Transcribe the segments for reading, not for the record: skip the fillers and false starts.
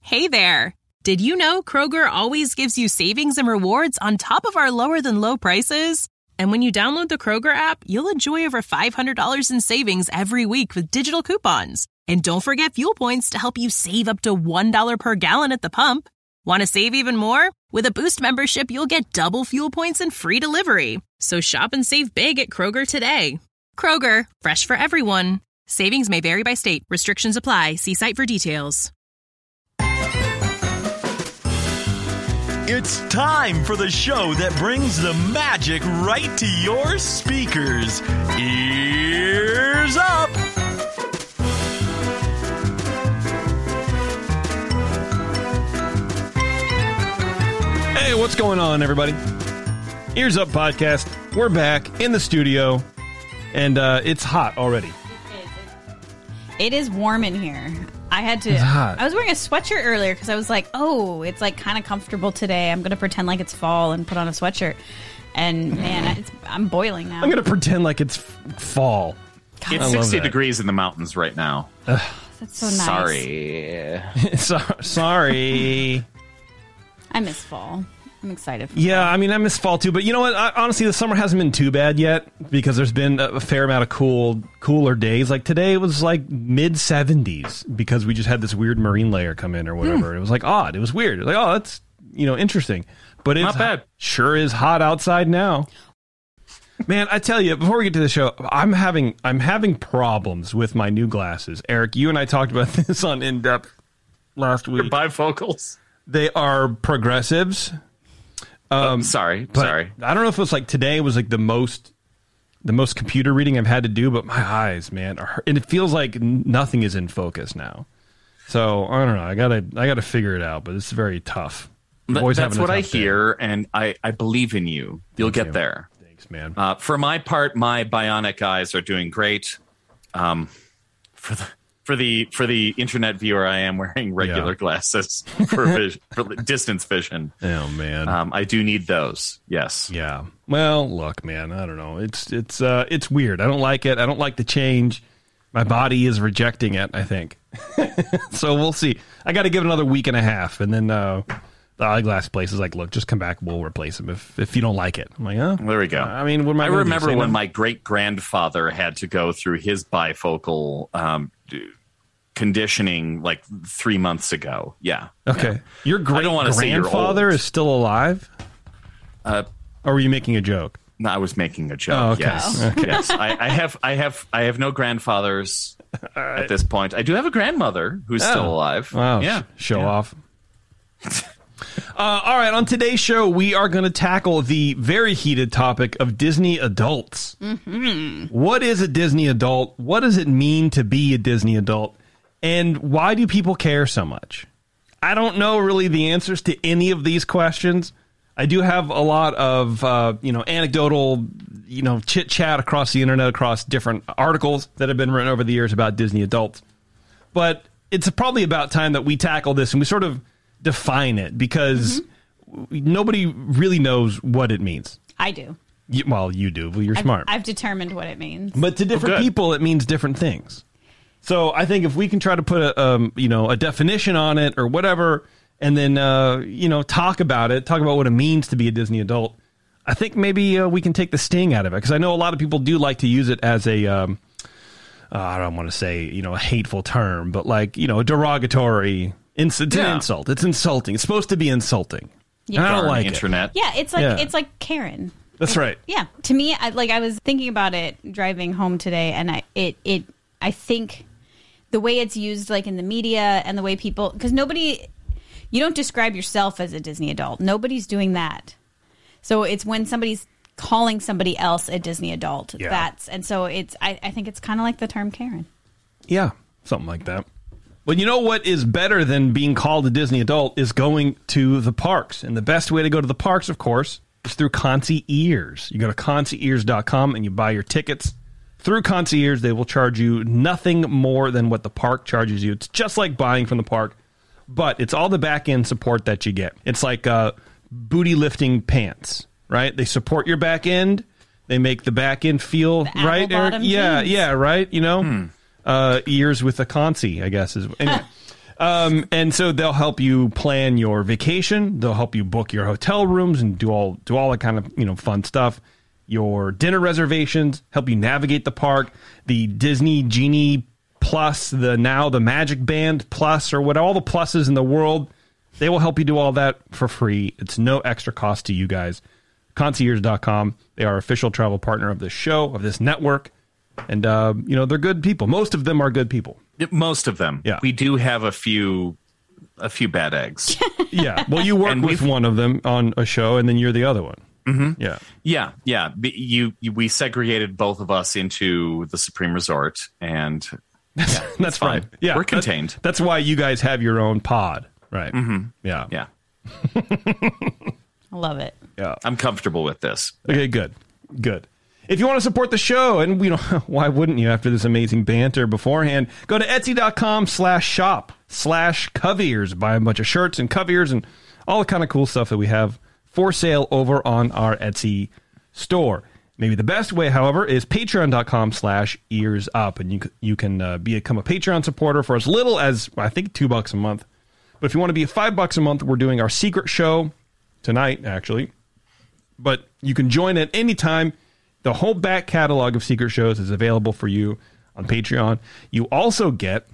Hey there! Did you know Kroger always gives you savings and rewards on top of our lower-than-low prices? And when you download the Kroger app, you'll enjoy over $500 in savings every week with digital coupons. And don't forget fuel points to help you save up to $1 per gallon at the pump. Want to save even more? With a Boost membership, you'll get double fuel points and free delivery. So shop and save big at Kroger today. Kroger, fresh for everyone. Savings may vary by state. Restrictions apply. See site for details. It's time for the show that brings the magic right to your speakers. Ears up! Hey, what's going on, everybody? Ears Up Podcast. We're back in the studio, and it's hot already. It is warm in here. It's hot. I was wearing a sweatshirt earlier because I was like, oh, it's like kind of comfortable today. I'm going to pretend like it's fall and put on a sweatshirt. And man, I'm boiling now. I'm going to pretend like it's fall. God, it's 60 degrees in the mountains right now. That's so nice. Sorry. I miss fall. I'm excited for fall. fall. I mean, I miss fall too. But you know what? Honestly, the summer hasn't been too bad yet because there's been a fair amount of cooler days. Like today was like mid-70s because we just had this weird marine layer come in or whatever. It was like odd. It was weird. It was like, oh, that's interesting. But it's not bad. Sure is hot outside now. Man, I tell you, before we get to the show, I'm having problems with my new glasses. Eric, you and I talked about this on In Depth last week. Your bifocals. They are progressives. Sorry. I don't know if it was like today was like the most computer reading I've had to do, but my eyes, man, and it feels like nothing is in focus now. So I don't know. I gotta figure it out, but it's very tough. That's what I hear, and I believe in you. You'll get there. Thanks, man. For my part, my bionic eyes are doing great. For the internet viewer, I am wearing regular glasses for distance vision. Oh man, I do need those. Yes. Yeah. Well, look, man, I don't know. It's weird. I don't like it. I don't like the change. My body is rejecting it, I think. So we'll see. I got to give it another week and a half, and then the eyeglass place is like, look, just come back. We'll replace them if you don't like it. I'm like, oh, there we go. I mean, what am I remember when my great grandfather had to go through his bifocal conditioning like 3 months ago. Yeah. Okay. Yeah. Your great grandfather is still alive? Or were you making a joke? No, I was making a joke. Oh, okay. Yes. Okay. Yes. I have no grandfathers at this point. I do have a grandmother who's still alive. Wow. Yeah. Show off. All right. On today's show, we are going to tackle the very heated topic of Disney adults. Mm-hmm. What is a Disney adult? What does it mean to be a Disney adult? And why do people care so much? I don't know really the answers to any of these questions. I do have a lot of, anecdotal, chit chat across the internet, across different articles that have been written over the years about Disney adults. But it's probably about time that we tackle this and we sort of define it because nobody really knows what it means. I do. You do. Well, you're smart. I've determined what it means. But to different people, it means different things. So I think if we can try to put a definition on it or whatever, and then talk about what it means to be a Disney adult, I think maybe we can take the sting out of it because I know a lot of people do like to use it as a I don't want to say a hateful term, but like a derogatory insult. It's insulting. It's supposed to be insulting. Yeah. And I don't like internet. Yeah, it's like Karen. That's right. Yeah, to me, I was thinking about it driving home today, and I think the way it's used, like in the media, and the way people, because you don't describe yourself as a Disney adult. Nobody's doing that. So it's when somebody's calling somebody else a Disney adult. Yeah. I think it's kind of like the term Karen. Yeah, something like that. But you know what is better than being called a Disney adult is going to the parks. And the best way to go to the parks, of course, is through Concierge. You go to concierge.com and you buy your tickets. Through Concierge, they will charge you nothing more than what the park charges you. It's just like buying from the park, but it's all the back-end support that you get. It's like booty lifting pants, right? They support your back end. They make the back end feel right. Eric? Yeah, right. Ears with a concy, I guess. Anyway. And so they'll help you plan your vacation. They'll help you book your hotel rooms and do all that kind of, fun stuff. Your dinner reservations, help you navigate the park, the Disney Genie Plus, the Magic Band Plus, or all the pluses in the world. They will help you do all that for free. It's no extra cost to you guys. Concierge.com. They are official travel partner of this show, of this network. And, they're good people. Most of them are good people. Most of them. Yeah. We do have a few bad eggs. Yeah. Well, you work with one of them on a show, and then you're the other one. Mm-hmm. Yeah. Yeah. We segregated both of us into the Supreme Resort, and that's right. Yeah. We're contained. That's why you guys have your own pod. Right. Mm-hmm. Yeah. Yeah. I love it. Yeah. I'm comfortable with this. Okay, good. If you want to support the show, and why wouldn't you after this amazing banter beforehand, go to Etsy.com/shop/Coveyears. Buy a bunch of shirts and Coveyears and all the kind of cool stuff that we have for sale over on our Etsy store. Maybe the best way, however, is patreon.com/earsup. And you can become a Patreon supporter for as little as, I think, $2 a month. But if you want to be $5 a month, we're doing our secret show tonight, actually. But you can join at any time. The whole back catalog of secret shows is available for you on Patreon. You also get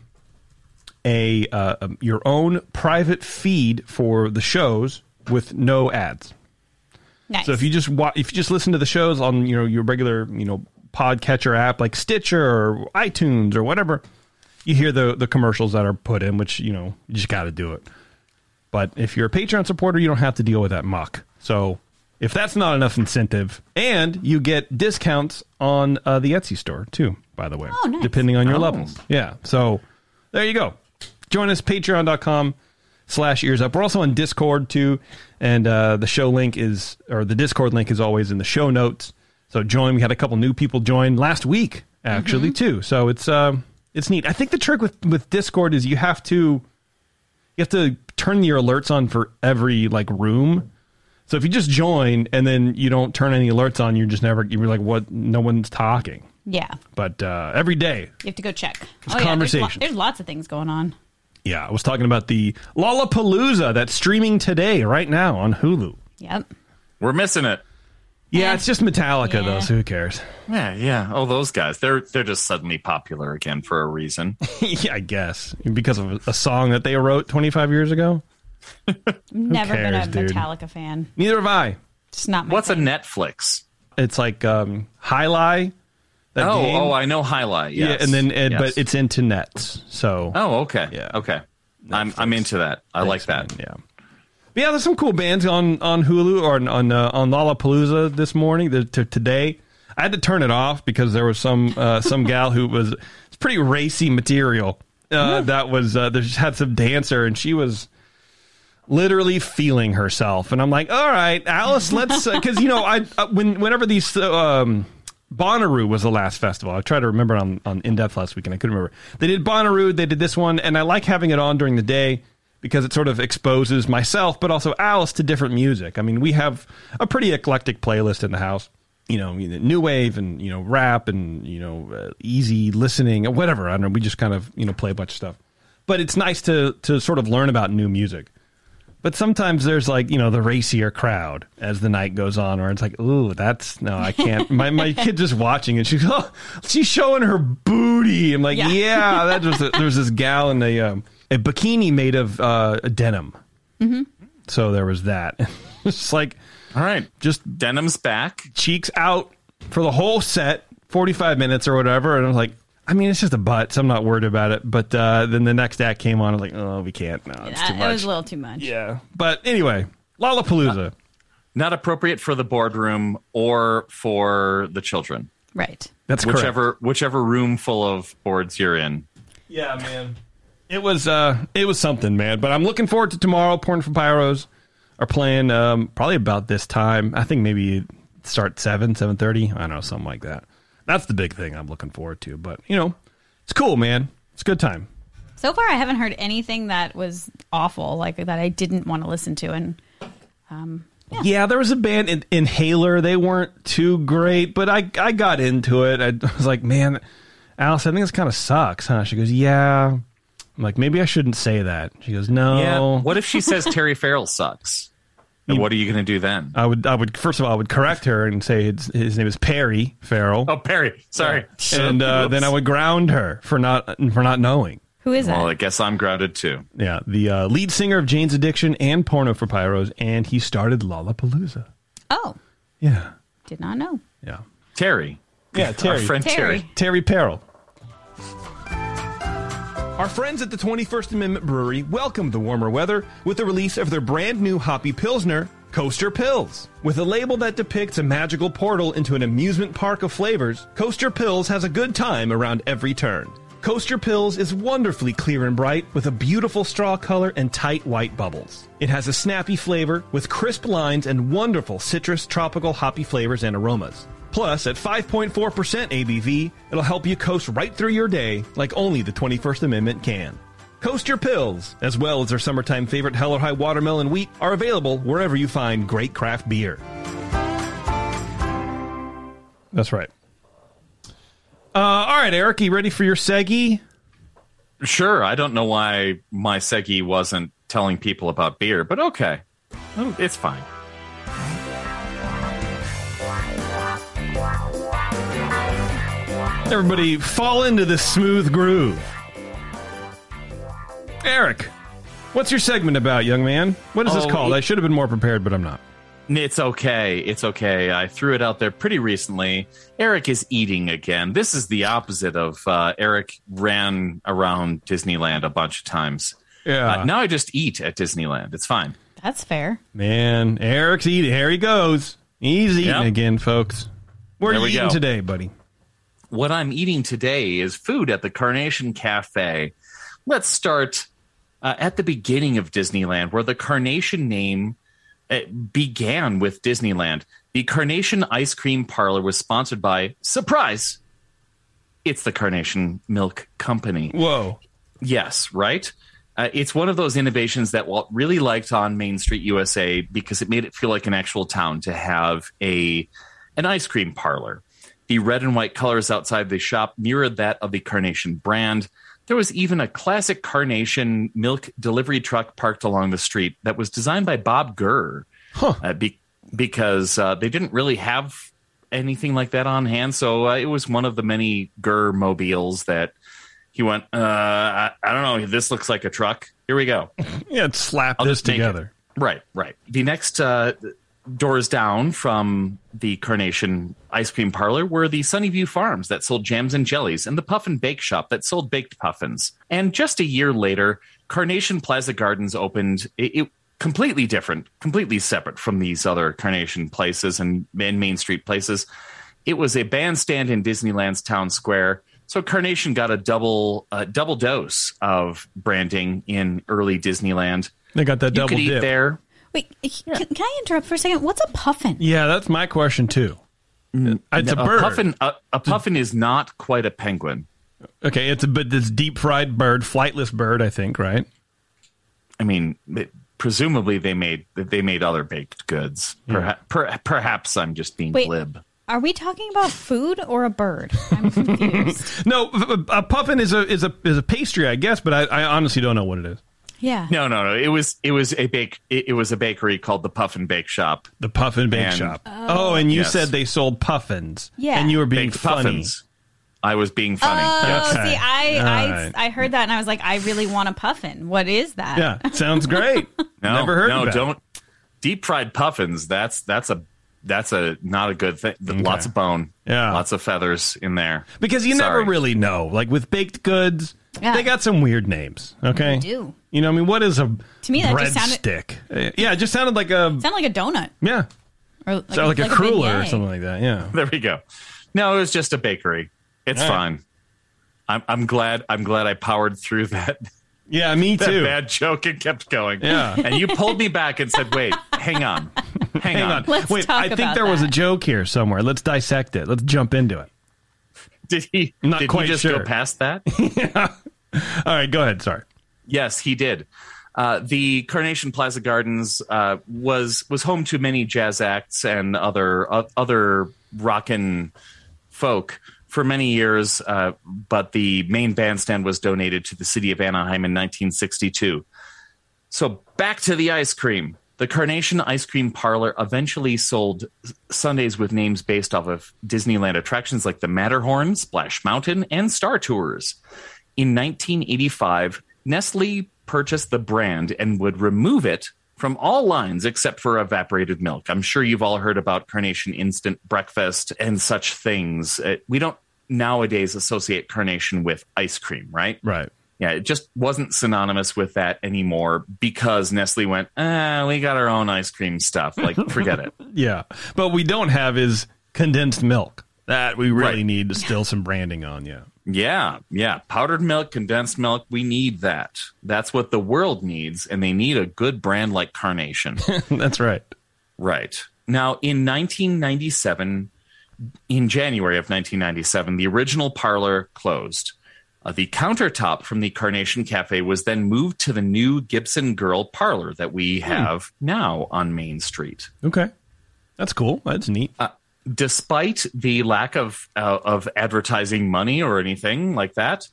your own private feed for the shows with no ads. Nice. So if you just listen to the shows on your regular podcatcher app like Stitcher or iTunes or whatever, you hear the commercials that are put in, which you just got to do it. But if you're a Patreon supporter, you don't have to deal with that muck. So if that's not enough incentive, and you get discounts on the Etsy store too, by the way, nice. Depending on your levels. Yeah. So there you go. Join us, patreon.com/earsup. We're also on Discord too. And the Discord link is always in the show notes. So join. We had a couple new people join last week, actually, too. So it's neat. I think the trick with Discord is you have to turn your alerts on for every room. So if you just join and then you don't turn any alerts on, you're like, what? No one's talking. Yeah. But every day. You have to go check. Conversation. There's lots of things going on. Yeah, I was talking about the Lollapalooza that's streaming today, right now on Hulu. Yep. We're missing it. Yeah, it's just Metallica, though, Yeah. so who cares? Yeah. Oh, those guys. They're just suddenly popular again for a reason. Yeah, I guess. Because of a song that they wrote 25 years ago? Never been a cares, dude? Metallica fan. Neither have I. It's not my What's thing. a Netflix? It's like Highlight. That game. I know Highlight. Yes. Yeah, and then Yes. but it's into nets. So okay. Yeah. Okay. I'm into that. I like that. man, yeah. But yeah, there's some cool bands on Hulu or on Lollapalooza this morning. Today, I had to turn it off because there was some gal who it's pretty racy material. That was there just had some dancer and she was literally feeling herself, and I'm like, all right, Alice, let's because whenever these Bonnaroo was the last festival. I tried to remember on In Depth last week and I couldn't remember. They did Bonnaroo, they did this one, and I like having it on during the day because it sort of exposes myself, but also Alice to different music. I mean, we have a pretty eclectic playlist in the house. New wave and, rap and, easy listening or whatever. I don't know. We just kind of, play a bunch of stuff. But it's nice to sort of learn about new music. But sometimes there's the racier crowd as the night goes on, or it's like, ooh, no, I can't. My kid just watching it. She's showing her booty. I'm like, yeah there's this gal in a bikini made of denim. Mm-hmm. So there was that. It's like, all right, just denim's back, cheeks out for the whole set, 45 minutes or whatever. And I was like, I mean, it's just a butt, so I'm not worried about it. But then the next act came on. I was like, oh, we can't. No, it's too much. It was a little too much. Yeah. But anyway, Lollapalooza. Not appropriate for the boardroom or for the children. Right. That's correct. Whichever room full of boards you're in. Yeah, man. It was something, man. But I'm looking forward to tomorrow. Porn for Pyros are playing probably about this time. I think maybe start 7:30. I don't know, something like that. That's the big thing I'm looking forward to. But, it's cool, man. It's a good time. So far, I haven't heard anything that was awful, like that I didn't want to listen to. And yeah, there was a band, Inhaler. They weren't too great, but I got into it. I was like, man, Alice, I think this kind of sucks, huh? She goes, yeah, I'm like, maybe I shouldn't say that. She goes, no. Yeah. What if she says Terry Farrell sucks? And what are you going to do then? I would first of all, I would correct her and say his name is Perry Farrell. Oh, Perry. Sorry. And then I would ground her for not knowing. Who is that? Well, I guess I'm grounded too. Yeah, the lead singer of Jane's Addiction and Porno for Pyros, and he started Lollapalooza. Oh, Yeah, did not know. yeah. Terry. Yeah, Terry. Our friend Terry. Terry Farrell. Our friends at the 21st Amendment Brewery welcomed the warmer weather with the release of their brand new hoppy Pilsner, Coaster Pills. With a label that depicts a magical portal into an amusement park of flavors, Coaster Pills has a good time around every turn. Coaster Pills is wonderfully clear and bright with a beautiful straw color and tight white bubbles. It has a snappy flavor with crisp lines and wonderful citrus, tropical, hoppy flavors and aromas. Plus, at 5.4% ABV, it'll help you coast right through your day like only the 21st Amendment can. Coaster Pills, as well as their summertime favorite Hell or High Watermelon Wheat, are available wherever you find great craft beer. That's right. All right, Eric, you ready for your seggy? Sure. I don't know why my seggy wasn't telling people about beer, but okay. It's fine. Everybody fall into this smooth groove. Eric, what's your segment about, young man? What is this called? I should have been more prepared, but I'm not. It's okay. It's okay. I threw it out there pretty recently. Eric is eating again. This is the opposite of Eric ran around Disneyland a bunch of times. Yeah. Now I just eat at Disneyland. It's fine. That's fair. Man, Eric's eating. Here he goes. He's eating again, folks. What are you eating today, buddy? What I'm eating today is food at the Carnation Cafe. Let's start at the beginning of Disneyland, where the Carnation name began with Disneyland. The Carnation Ice Cream Parlor was sponsored by, surprise, it's the Carnation Milk Company. Whoa. Yes, right? It's one of those innovations that Walt really liked on Main Street, USA, because it made it feel like an actual town to have an ice cream parlor. The red and white colors outside the shop mirrored that of the Carnation brand. There was even a classic Carnation milk delivery truck parked along the street that was designed by Bob Gurr, because they didn't really have anything like that on hand. So it was one of the many Gurr mobiles that he went, I don't know, this looks like a truck. Here we go. Yeah, slap this together. Right. The next doors down from the Carnation Ice Cream Parlor were the Sunnyview Farms that sold jams and jellies, and the Puffin Bake Shop that sold baked puffins. And just a year later, Carnation Plaza Gardens opened. It completely different, completely separate from these other Carnation places and Main Street places. It was a bandstand in Disneyland's Town Square. So Carnation got a double dose of branding in early Disneyland. They got that you double could eat dip. there. Wait, can I interrupt for a second? What's a puffin? Yeah, that's my question too. It's a bird. A puffin is not quite a penguin. Okay, it's this deep fried bird, flightless bird, I think, right? I mean, presumably they made other baked goods. Perhaps I'm just being glib. Are we talking about food or a bird? I'm confused. No, a puffin is a pastry, I guess, but I honestly don't know what it is. Yeah. No. It was a bakery called the Puffin Bake Shop. The Puffin Bake Shop. Oh, and you said they sold puffins. Yeah. And you were being Baked funny. Puffins. I was being funny. Oh, Okay. see, I heard that and I was like, I really want a puffin. What is that? Yeah, sounds great. Never heard of that. Don't. Deep fried puffins. That's a not a good thing. Okay. Lots of bone. Yeah. Lots of feathers in there. Because you never really know. Like with baked goods, they got some weird names. Okay. They do. You know, I mean, what is a To me, that just sounded stick? Yeah, it just sounded like a donut. Yeah. Or like a cruller or beignet. something like that. Yeah. There we go. No, it was just a bakery. It's fine. I'm glad I powered through that. Yeah, me That too. bad joke and kept going. Yeah. And you pulled me back and said, wait, hang on. Hang on. Let's Wait, talk I think about there was a that. joke here somewhere. Let's dissect it. Let's jump into it. Did he Not quite just sure. go past that? All right, go ahead. Sorry. Yes, he did. The Carnation Plaza Gardens was home to many jazz acts and other rockin' folk for many years, but the main bandstand was donated to the city of Anaheim in 1962. So back to the ice cream. The Carnation Ice Cream Parlor eventually sold sundaes with names based off of Disneyland attractions like the Matterhorn, Splash Mountain, and Star Tours. In 1985, Nestle purchased the brand and would remove it from all lines except for evaporated milk. I'm sure you've all heard about Carnation Instant Breakfast and such things. We don't nowadays associate Carnation with ice cream, right? Right. Yeah, it just wasn't synonymous with that anymore because Nestle went, we got our own ice cream stuff. Like, forget it. Yeah. But what we don't have is condensed milk. That we really Right. need still some branding on, yeah. Yeah. Powdered milk, condensed milk, we need that. That's what the world needs, and they need a good brand like Carnation. That's right. Right. Now, in 1997, in January of 1997, the original parlor closed. The countertop from the Carnation Cafe was then moved to the new Gibson Girl Parlor that we have now on Main Street. Okay. That's cool. That's neat. Despite the lack of advertising money or anything like that,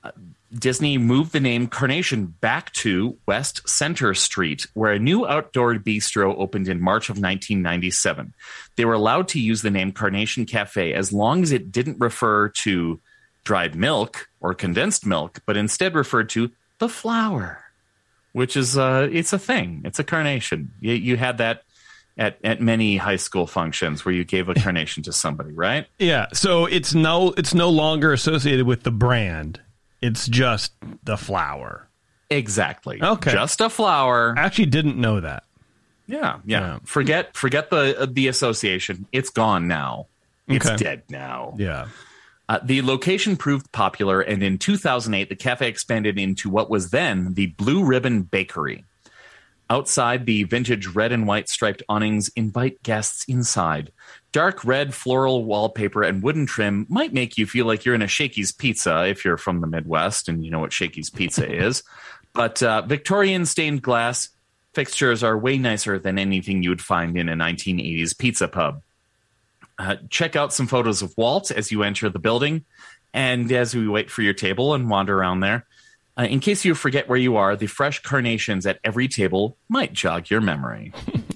Disney moved the name Carnation back to West Center Street, where a new outdoor bistro opened in March of 1997. They were allowed to use the name Carnation Cafe as long as it didn't refer to dried milk or condensed milk, but instead referred to the flower, which is it's a thing. It's a carnation. You had that at many high school functions where you gave a carnation to somebody, right? Yeah. So it's no longer associated with the brand. It's just the flower. Exactly. Okay. Just a flower. I actually didn't know that. Yeah. Forget the association. It's gone now. It's Okay. dead now. Yeah. The location proved popular, and in 2008, the cafe expanded into what was then the Blue Ribbon Bakery. Outside, the vintage red and white striped awnings invite guests inside. Dark red floral wallpaper and wooden trim might make you feel like you're in a Shakey's Pizza if you're from the Midwest and you know what Shakey's Pizza is. But Victorian stained glass fixtures are way nicer than anything you would find in a 1980s pizza pub. Check out some photos of Walt as you enter the building and as we wait for your table and wander around there. In case you forget where you are, the fresh carnations at every table might jog your memory.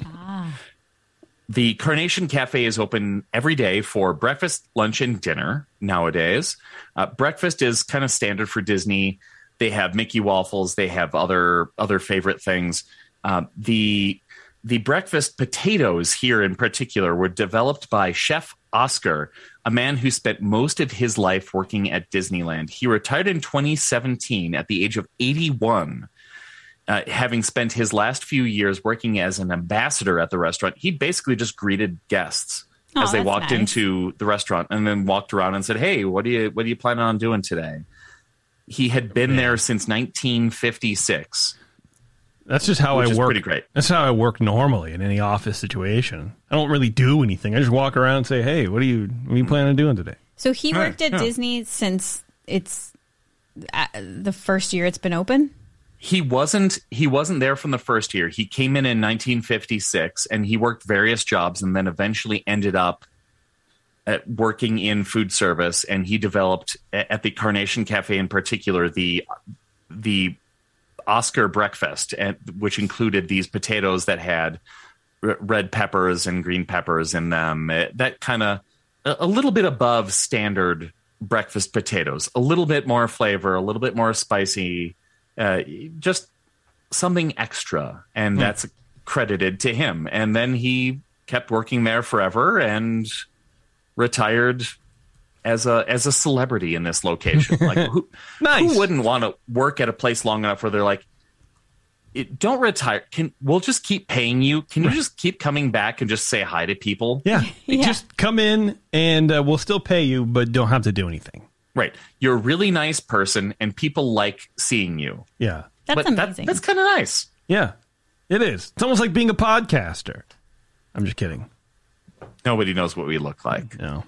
The Carnation Cafe is open every day for breakfast, lunch, and dinner nowadays. Breakfast is kind of standard for Disney. They have Mickey waffles. They have other favorite things. The breakfast potatoes here in particular were developed by Chef Oscar, a man who spent most of his life working at Disneyland. He retired in 2017 at the age of 81. Having spent his last few years working as an ambassador at the restaurant, he basically just greeted guests as they walked into the restaurant and then walked around and said, "Hey, what do you plan on doing today?" He had been there since 1956. That's just how I Which is work. pretty great. That's how I work normally in any office situation. I don't really do anything. I just walk around and say, "Hey, what are you planning on doing today?" So he worked at Disney since it's the first year it's been open? He wasn't there from the first year. He came in 1956 and he worked various jobs and then eventually ended up working in food service, and he developed at the Carnation Cafe in particular the Oscar breakfast, which included these potatoes that had red peppers and green peppers in them. That kind of a little bit above standard breakfast potatoes, a little bit more flavor, a little bit more spicy, just something extra. And that's credited to him. And then he kept working there forever and retired as a celebrity in this location. Like who wouldn't want to work at a place long enough where they're like, don't retire. We'll just keep paying you. Can you just keep coming back and just say hi to people? Yeah. Just come in and we'll still pay you, but don't have to do anything. Right. You're a really nice person and people like seeing you. Yeah. That's amazing. That's kind of nice. Yeah, it is. It's almost like being a podcaster. I'm just kidding. Nobody knows what we look like. No.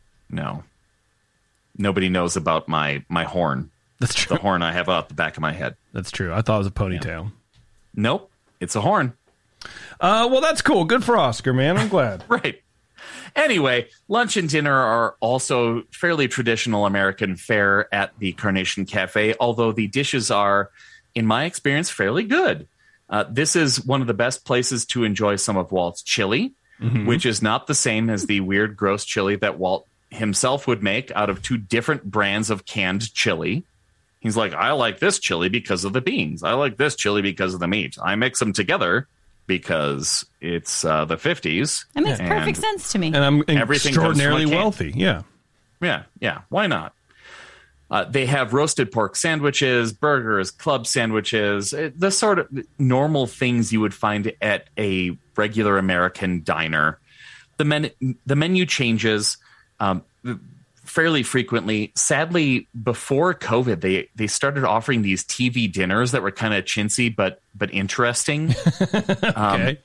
Nobody knows about my horn. That's true. The horn I have out the back of my head. That's true. I thought it was a ponytail. Yeah. Nope. It's a horn. Well, that's cool. Good for Oscar, man. I'm glad. Right. Anyway, lunch and dinner are also fairly traditional American fare at the Carnation Cafe, although the dishes are, in my experience, fairly good. This is one of the best places to enjoy some of Walt's chili, which is not the same as the weird, gross chili that Walt himself would make out of 2 different brands of canned chili. He's like, I like this chili because of the beans. I like this chili because of the meat. I mix them together because it's the 50s. That makes perfect sense to me. And I'm Everything extraordinarily comes from a can. wealthy. Yeah. Yeah. Why not? They have roasted pork sandwiches, burgers, club sandwiches, the sort of normal things you would find at a regular American diner. The menu changes fairly frequently. Sadly, before COVID, they started offering these TV dinners that were kind of chintzy but interesting. Okay.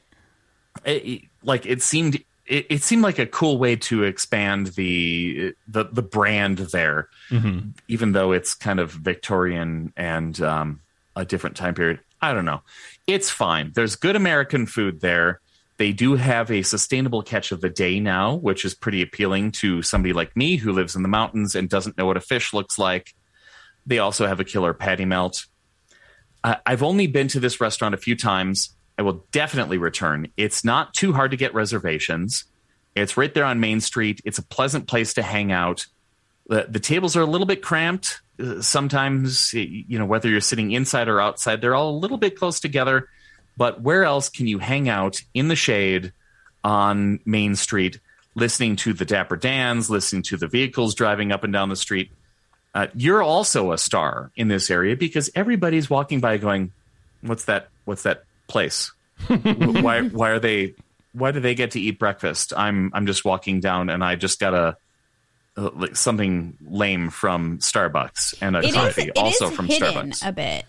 It seemed like a cool way to expand the brand there, even though it's kind of Victorian and a different time period. I don't know. It's fine. There's good American food there. They do have a sustainable catch of the day now, which is pretty appealing to somebody like me who lives in the mountains and doesn't know what a fish looks like. They also have a killer patty melt. I've only been to this restaurant a few times. I will definitely return. It's not too hard to get reservations. It's right there on Main Street. It's a pleasant place to hang out. The tables are a little bit cramped. Sometimes, whether you're sitting inside or outside, they're all a little bit close together. But where else can you hang out in the shade on Main Street, listening to the Dapper Dans, listening to the vehicles driving up and down the street? You're also a star in this area because everybody's walking by going, what's that place? Why do they get to eat breakfast? I'm just walking down and I just got something lame from Starbucks and a coffee also from Starbucks. A bit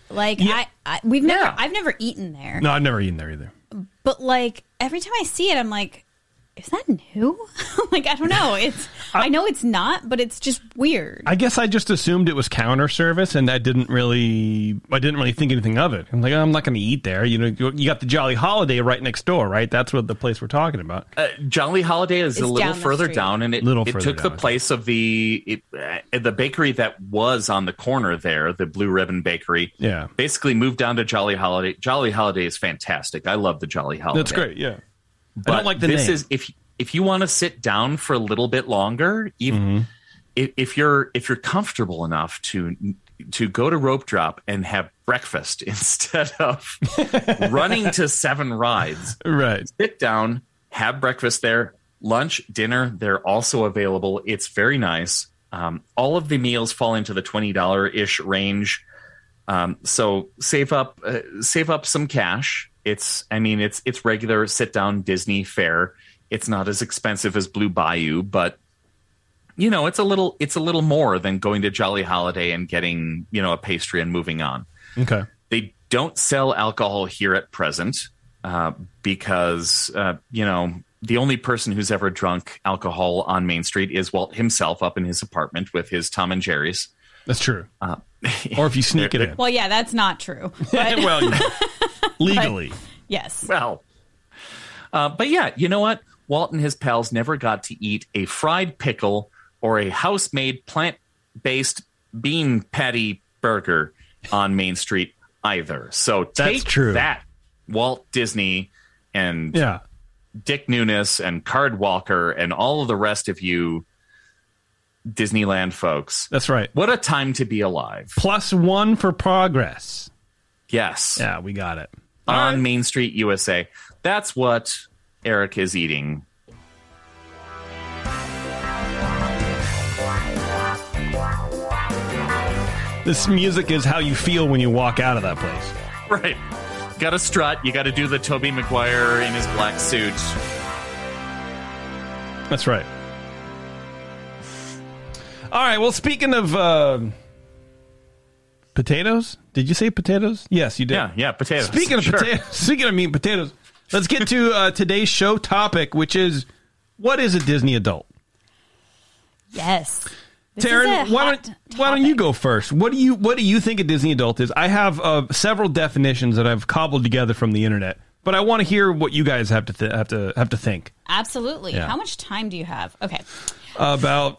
I've never eaten there. No, I've never eaten there either. But every time I see it, I'm like, is that new? I don't know. I know it's not, but it's just weird. I guess I just assumed it was counter service, and I didn't really think anything of it. I'm like, I'm not going to eat there. You got the Jolly Holiday right next door, right? That's what the place we're talking about. Jolly Holiday is a little further down, and it took the place of the bakery that was on the corner there, the Blue Ribbon Bakery. Yeah, basically moved down to Jolly Holiday. Jolly Holiday is fantastic. I love the Jolly Holiday. That's great. Yeah. But I don't like the name. If you want to sit down for a little bit longer, even if you're comfortable enough to go to Rope Drop and have breakfast instead of running to 7 rides, right? Sit down, have breakfast there. Lunch, dinner, they're also available. It's very nice. All of the meals fall into the $20-ish range. So save up some cash. It's regular sit down Disney fare. It's not as expensive as Blue Bayou, but it's a little more than going to Jolly Holiday and getting, a pastry and moving on. Okay. They don't sell alcohol here at present because the only person who's ever drunk alcohol on Main Street is Walt himself up in his apartment with his Tom and Jerry's. That's true. Or if you sneak it in. Well, yeah, that's not true. But well, legally. Yes. Well, but yeah, you know what? Walt and his pals never got to eat a fried pickle or a house-made plant-based bean patty burger on Main Street either. So take that, Walt Disney and Dick Nunis and Card Walker and all of the rest of you Disneyland folks. That's right. What a time to be alive. +1 for progress. Yes. Yeah, we got it. On Main Street, USA. That's what Eric is eating. This music is how you feel when you walk out of that place. Right. Got to strut. You got to do the Tobey Maguire in his black suit. That's right. All right. Well, speaking of potatoes, did you say potatoes? Yes, you did. Yeah, potatoes. Speaking of meat and potatoes, let's get to today's show topic, which is, what is a Disney adult? Yes. Taryn, why don't you go first? What do you think a Disney adult is? I have several definitions that I've cobbled together from the internet. but I want to hear what you guys have to think. Absolutely. Yeah. How much time do you have? Okay. About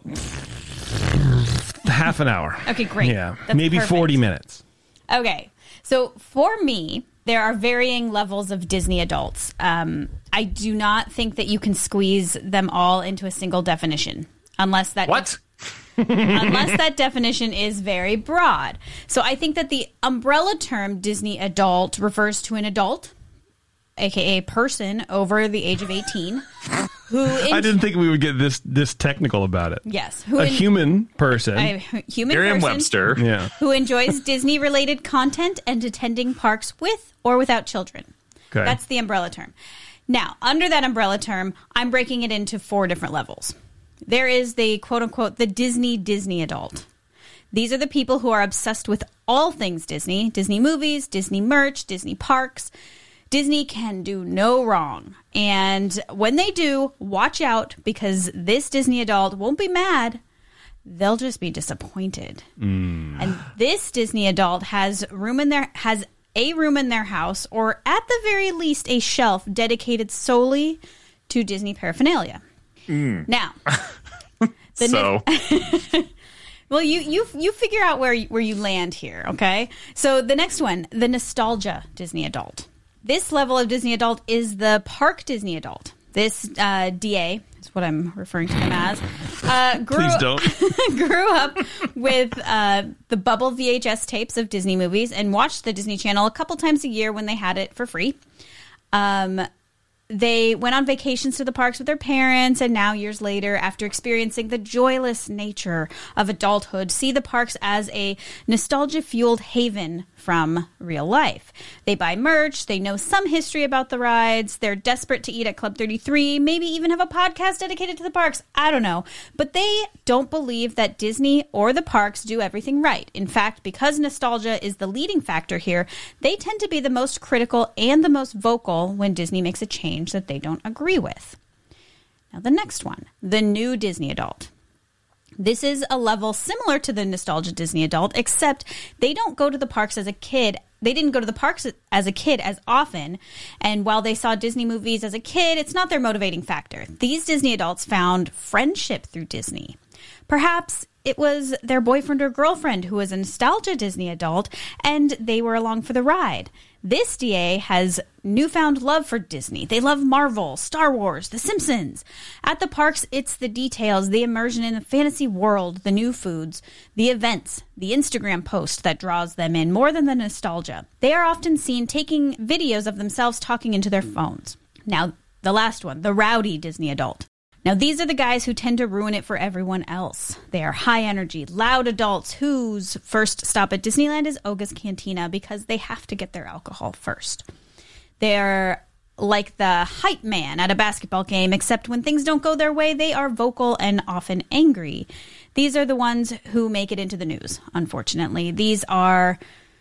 half an hour. Okay, great. Yeah, That's maybe perfect. 40 minutes. Okay. So for me, there are varying levels of Disney adults. I do not think that you can squeeze them all into a single definition unless that unless that definition is very broad. So I think that the umbrella term Disney adult refers to an adult, aka person over the age of 18, who I didn't think we would get this technical about it. Yes, A human person. human Merriam-Webster. person Yeah. who enjoys Disney related content and attending parks with or without children. Okay. That's the umbrella term. Now, under that umbrella term, I'm breaking it into 4 different levels. There is the quote-unquote the Disney adult. These are the people who are obsessed with all things Disney, Disney movies, Disney merch, Disney parks. Disney can do no wrong. And when they do, watch out, because this Disney adult won't be mad. They'll just be disappointed. And this Disney adult has a room in their house, or at the very least a shelf dedicated solely to Disney paraphernalia. Now, well, you figure out where you land here, okay? So the next one, the nostalgia Disney adult. This level of Disney adult is the park Disney adult. This DA is what I'm referring to them as. Please don't. Grew up with the bubble VHS tapes of Disney movies and watched the Disney Channel a couple times a year when they had it for free. They went on vacations to the parks with their parents, and now years later, after experiencing the joyless nature of adulthood, see the parks as a nostalgia-fueled haven from real life. They buy merch, they know some history about the rides, they're desperate to eat at Club 33, maybe even have a podcast dedicated to the parks, I don't know. But they don't believe that Disney or the parks do everything right. In fact, because nostalgia is the leading factor here, they tend to be the most critical and the most vocal when Disney makes a change that they don't agree with. Now the next one, the new Disney adult. This is a level similar to the nostalgia Disney adult, except they don't go to the parks as a kid. They didn't go to the parks as a kid as often. And while they saw Disney movies as a kid, it's not their motivating factor. These Disney adults found friendship through Disney. Perhaps it was their boyfriend or girlfriend who was a nostalgia Disney adult, and they were along for the ride. This DA has newfound love for Disney. They love Marvel, Star Wars, The Simpsons. At the parks, it's the details, the immersion in the fantasy world, the new foods, the events, the Instagram post that draws them in more than the nostalgia. They are often seen taking videos of themselves talking into their phones. Now, the last one, the rowdy Disney adult. Now, these are the guys who tend to ruin it for everyone else. They are high energy, loud adults whose first stop at Disneyland is Oga's Cantina because they have to get their alcohol first. They're like the hype man at a basketball game, except when things don't go their way, they are vocal and often angry. These are the ones who make it into the news, unfortunately. These are...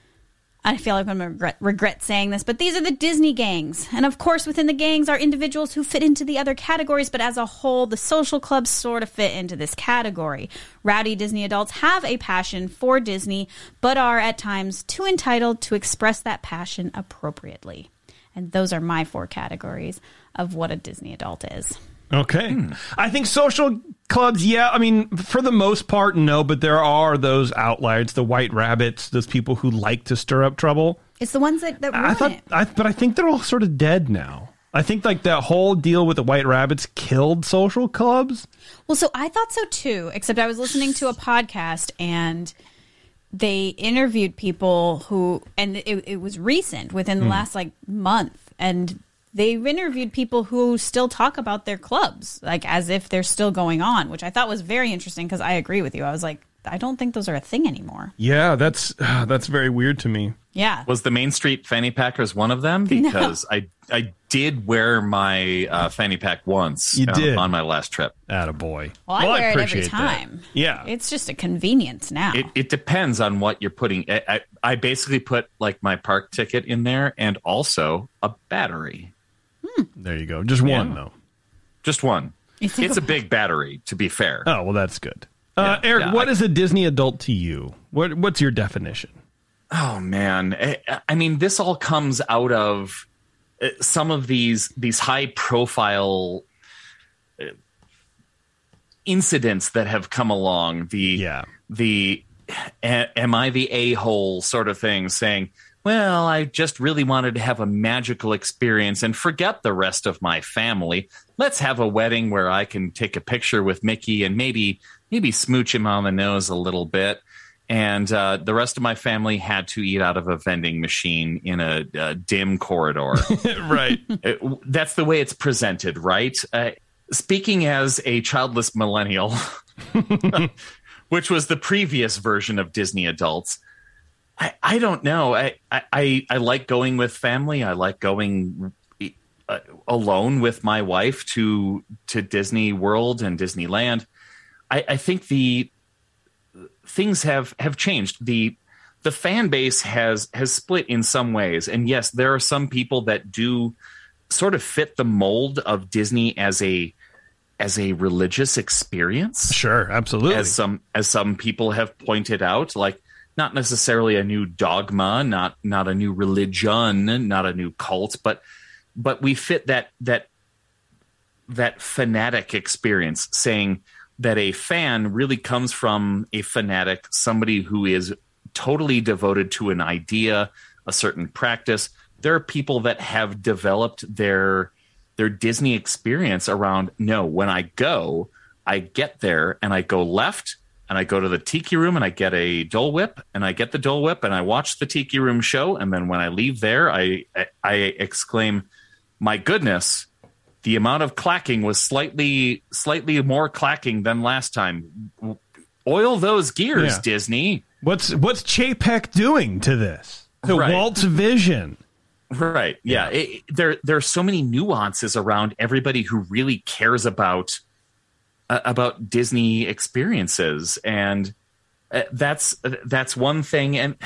I feel like I'm going to regret saying this, but these are the Disney gangs. And of course, within the gangs are individuals who fit into the other categories, but as a whole, the social clubs sort of fit into this category. Rowdy Disney adults have a passion for Disney, but are at times too entitled to express that passion appropriately. And those are my 4 categories of what a Disney adult is. Okay. I think social clubs, yeah, I mean, for the most part, no, but there are those outliers, the white rabbits, those people who like to stir up trouble. It's the ones that ruin it. But I think they're all sort of dead now. I think like that whole deal with the white rabbits killed social clubs. Well, so I thought so too, except I was listening to a podcast and they interviewed people who, and it was recent, within the last like month, and they've interviewed people who still talk about their clubs, like as if they're still going on, which I thought was very interesting because I agree with you. I was like, I don't think those are a thing anymore. Yeah, that's very weird to me. Yeah. Was the Main Street Fanny Packers one of them? Because no. I did wear my fanny pack once. You did? On my last trip. Attaboy. Well, I wear it every time. That. Yeah. It's just a convenience now. It depends on what you're putting. I basically put like my park ticket in there and also a battery. There you go. Just one, though. Just one. It's a big battery, to be fair. Oh, well, that's good. Eric, what is a Disney adult to you? What's your definition? Oh, man. I mean, this all comes out of some of these high profile incidents that have come along, the am I the a-hole sort of thing, saying, well, I just really wanted to have a magical experience and forget the rest of my family. Let's have a wedding where I can take a picture with Mickey and maybe smooch him on the nose a little bit. And the rest of my family had to eat out of a vending machine in a dim corridor. Right. That's the way it's presented, right? Speaking as a childless millennial, which was the previous version of Disney adults, I don't know. I like going with family. I like going alone with my wife to Disney World and Disneyland. I think the things have changed. The fan base has split in some ways. And yes, there are some people that do sort of fit the mold of Disney as a religious experience. Sure, absolutely. As some people have pointed out, like, not necessarily a new dogma, not a new religion, not a new cult, but we fit that fanatic experience, saying that a fan really comes from a fanatic, somebody who is totally devoted to an idea, a certain practice. There are people that have developed their Disney experience around, no, when I go, I get there and I go left and I go to the Tiki Room and I get a Dole Whip and I get the Dole Whip and I watch the Tiki Room show. And then when I leave there, I exclaim, my goodness, the amount of clacking was slightly more clacking than last time. Oil those gears, Yeah. Disney. What's Chapek doing to this? To Right. Walt's vision. Right. Yeah. There are so many nuances around everybody who really cares about Disney experiences, and that's one thing. And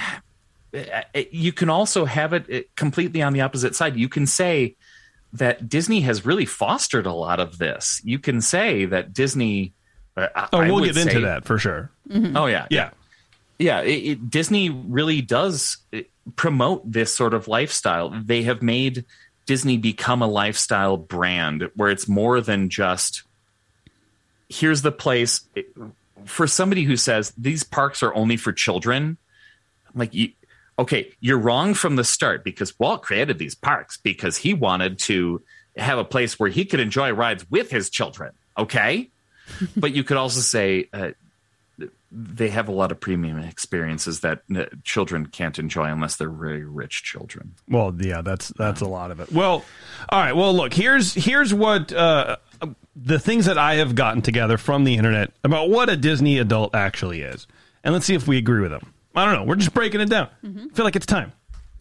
you can also have it completely on the opposite side. You can say that Disney has really fostered a lot of this. You can say that Disney. We'll get into that for sure. Mm-hmm. Oh yeah. Yeah. Yeah, Disney really does promote this sort of lifestyle. They have made Disney become a lifestyle brand where it's more than just, here's the place. For somebody who says these parks are only for children, like, okay, you're wrong from the start, because Walt created these parks because he wanted to have a place where he could enjoy rides with his children, okay? But you could also say, they have a lot of premium experiences that children can't enjoy unless they're very rich children. Well, yeah, that's a lot of it. Well, all right. Well, look, here's what the things that I have gotten together from the internet about what a Disney adult actually is, and let's see if we agree with them. I don't know. We're just breaking it down. I feel like it's time.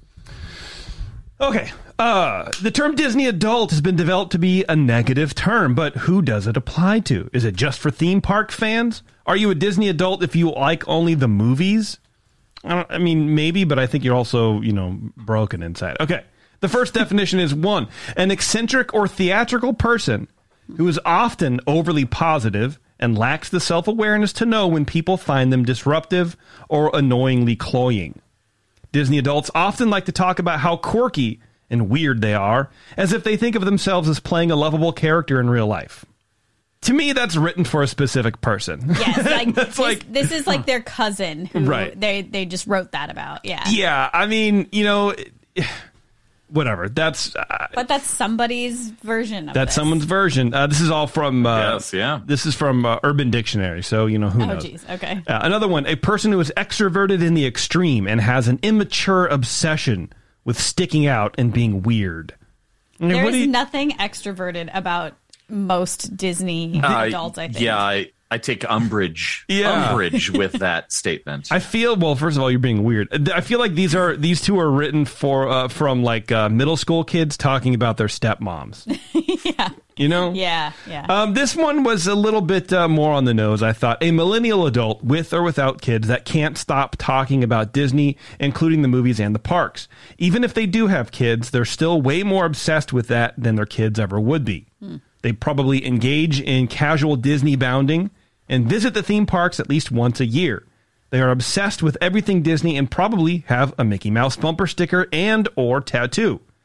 Okay. The term Disney adult has been developed to be a negative term, but who does it apply to? Is it just for theme park fans? Are you a Disney adult if you like only the movies? I mean, maybe, but I think you're also, broken inside. Okay. The first definition is 1, an eccentric or theatrical person who is often overly positive and lacks the self-awareness to know when people find them disruptive or annoyingly cloying. Disney adults often like to talk about how quirky and weird they are, as if they think of themselves as playing a lovable character in real life. To me, that's written for a specific person. Yes, this is like their cousin who Right. they just wrote that about. Yeah. Yeah, I mean, whatever. That's But that's somebody's version of that's this. someone's version. This is all from Yes, yeah. This is from Urban Dictionary, so who Oh, knows. jeez. Okay. Another one, a person who is extroverted in the extreme and has an immature obsession with sticking out and being weird. I mean, There what do is you- nothing extroverted about most Disney adults, I think. Yeah, I take umbrage with that statement. I feel, well, first of all, you're being weird. I feel like these two are written from middle school kids talking about their stepmoms. Yeah. Yeah. This one was a little bit more on the nose, I thought. A millennial adult with or without kids that can't stop talking about Disney, including the movies and the parks. Even if they do have kids, they're still way more obsessed with that than their kids ever would be. They probably engage in casual Disney bounding and visit the theme parks at least once a year. They are obsessed with everything Disney and probably have a Mickey Mouse bumper sticker and or tattoo.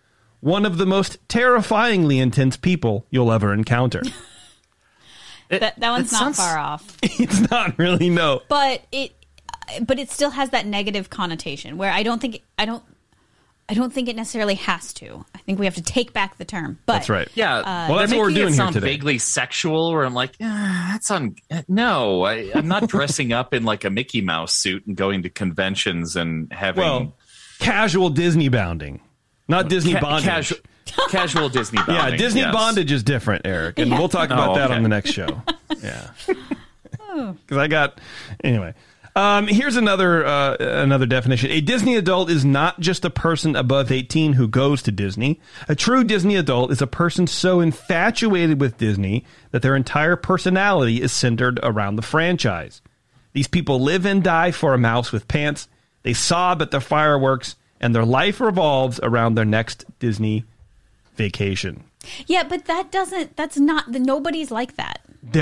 one of the most terrifyingly intense people you'll ever encounter. That one's not far off. It's not really, no. But it still has that negative connotation where I don't think it necessarily has to. I think we have to take back the term. But that's right. Yeah. Well, that's what we're doing here today. Vaguely sexual, where I'm like, that's on. No, I'm not dressing up in like a Mickey Mouse suit and going to conventions and having casual Disney bounding, not Disney bondage. Casual Disney bonding. Yeah, Disney bondage is different, Eric, and we'll talk about that on the next show. Yeah, because anyway. Here's another definition. A Disney adult is not just a person above 18 who goes to Disney. A true Disney adult is a person so infatuated with Disney that their entire personality is centered around the franchise. These people live and die for a mouse with pants. They sob at the fireworks, and their life revolves around their next Disney vacation. Yeah, but nobody's like that.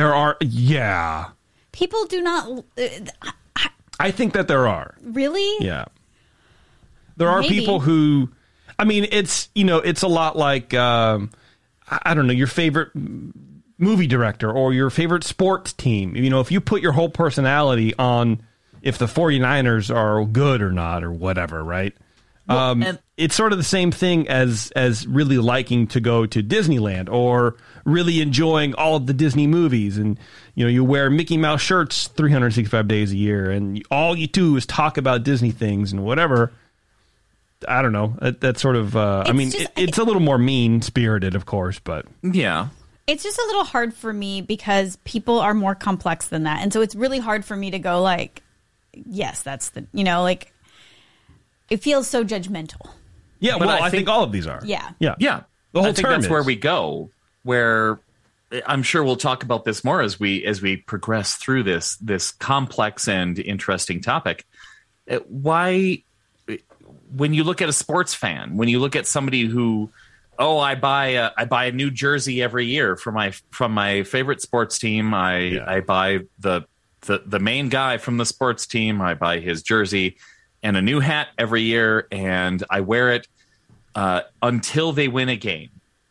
People do not... I think that there are. Really? Yeah. There are people who, I mean, it's a lot like, I don't know, your favorite movie director or your favorite sports team. If you put your whole personality on if the 49ers are good or not or whatever, right? It's sort of the same thing as really liking to go to Disneyland or really enjoying all of the Disney movies. And, you wear Mickey Mouse shirts 365 days a year and all you do is talk about Disney things and whatever. I don't know. That's sort of, it's a little more mean-spirited, of course, but... Yeah. It's just a little hard for me because people are more complex than that. And so it's really hard for me to go like, yes, that's the, it feels so judgmental. Yeah, but I think all of these are. Yeah. Yeah. Yeah. The whole I think that's where we go, where I'm sure we'll talk about this more as we progress through this complex and interesting topic. Why, when you look at a sports fan, when you look at somebody who, I buy a new jersey every year from my favorite sports team. I buy the main guy from the sports team. I buy his jersey and a new hat every year, and I wear it until they win a game.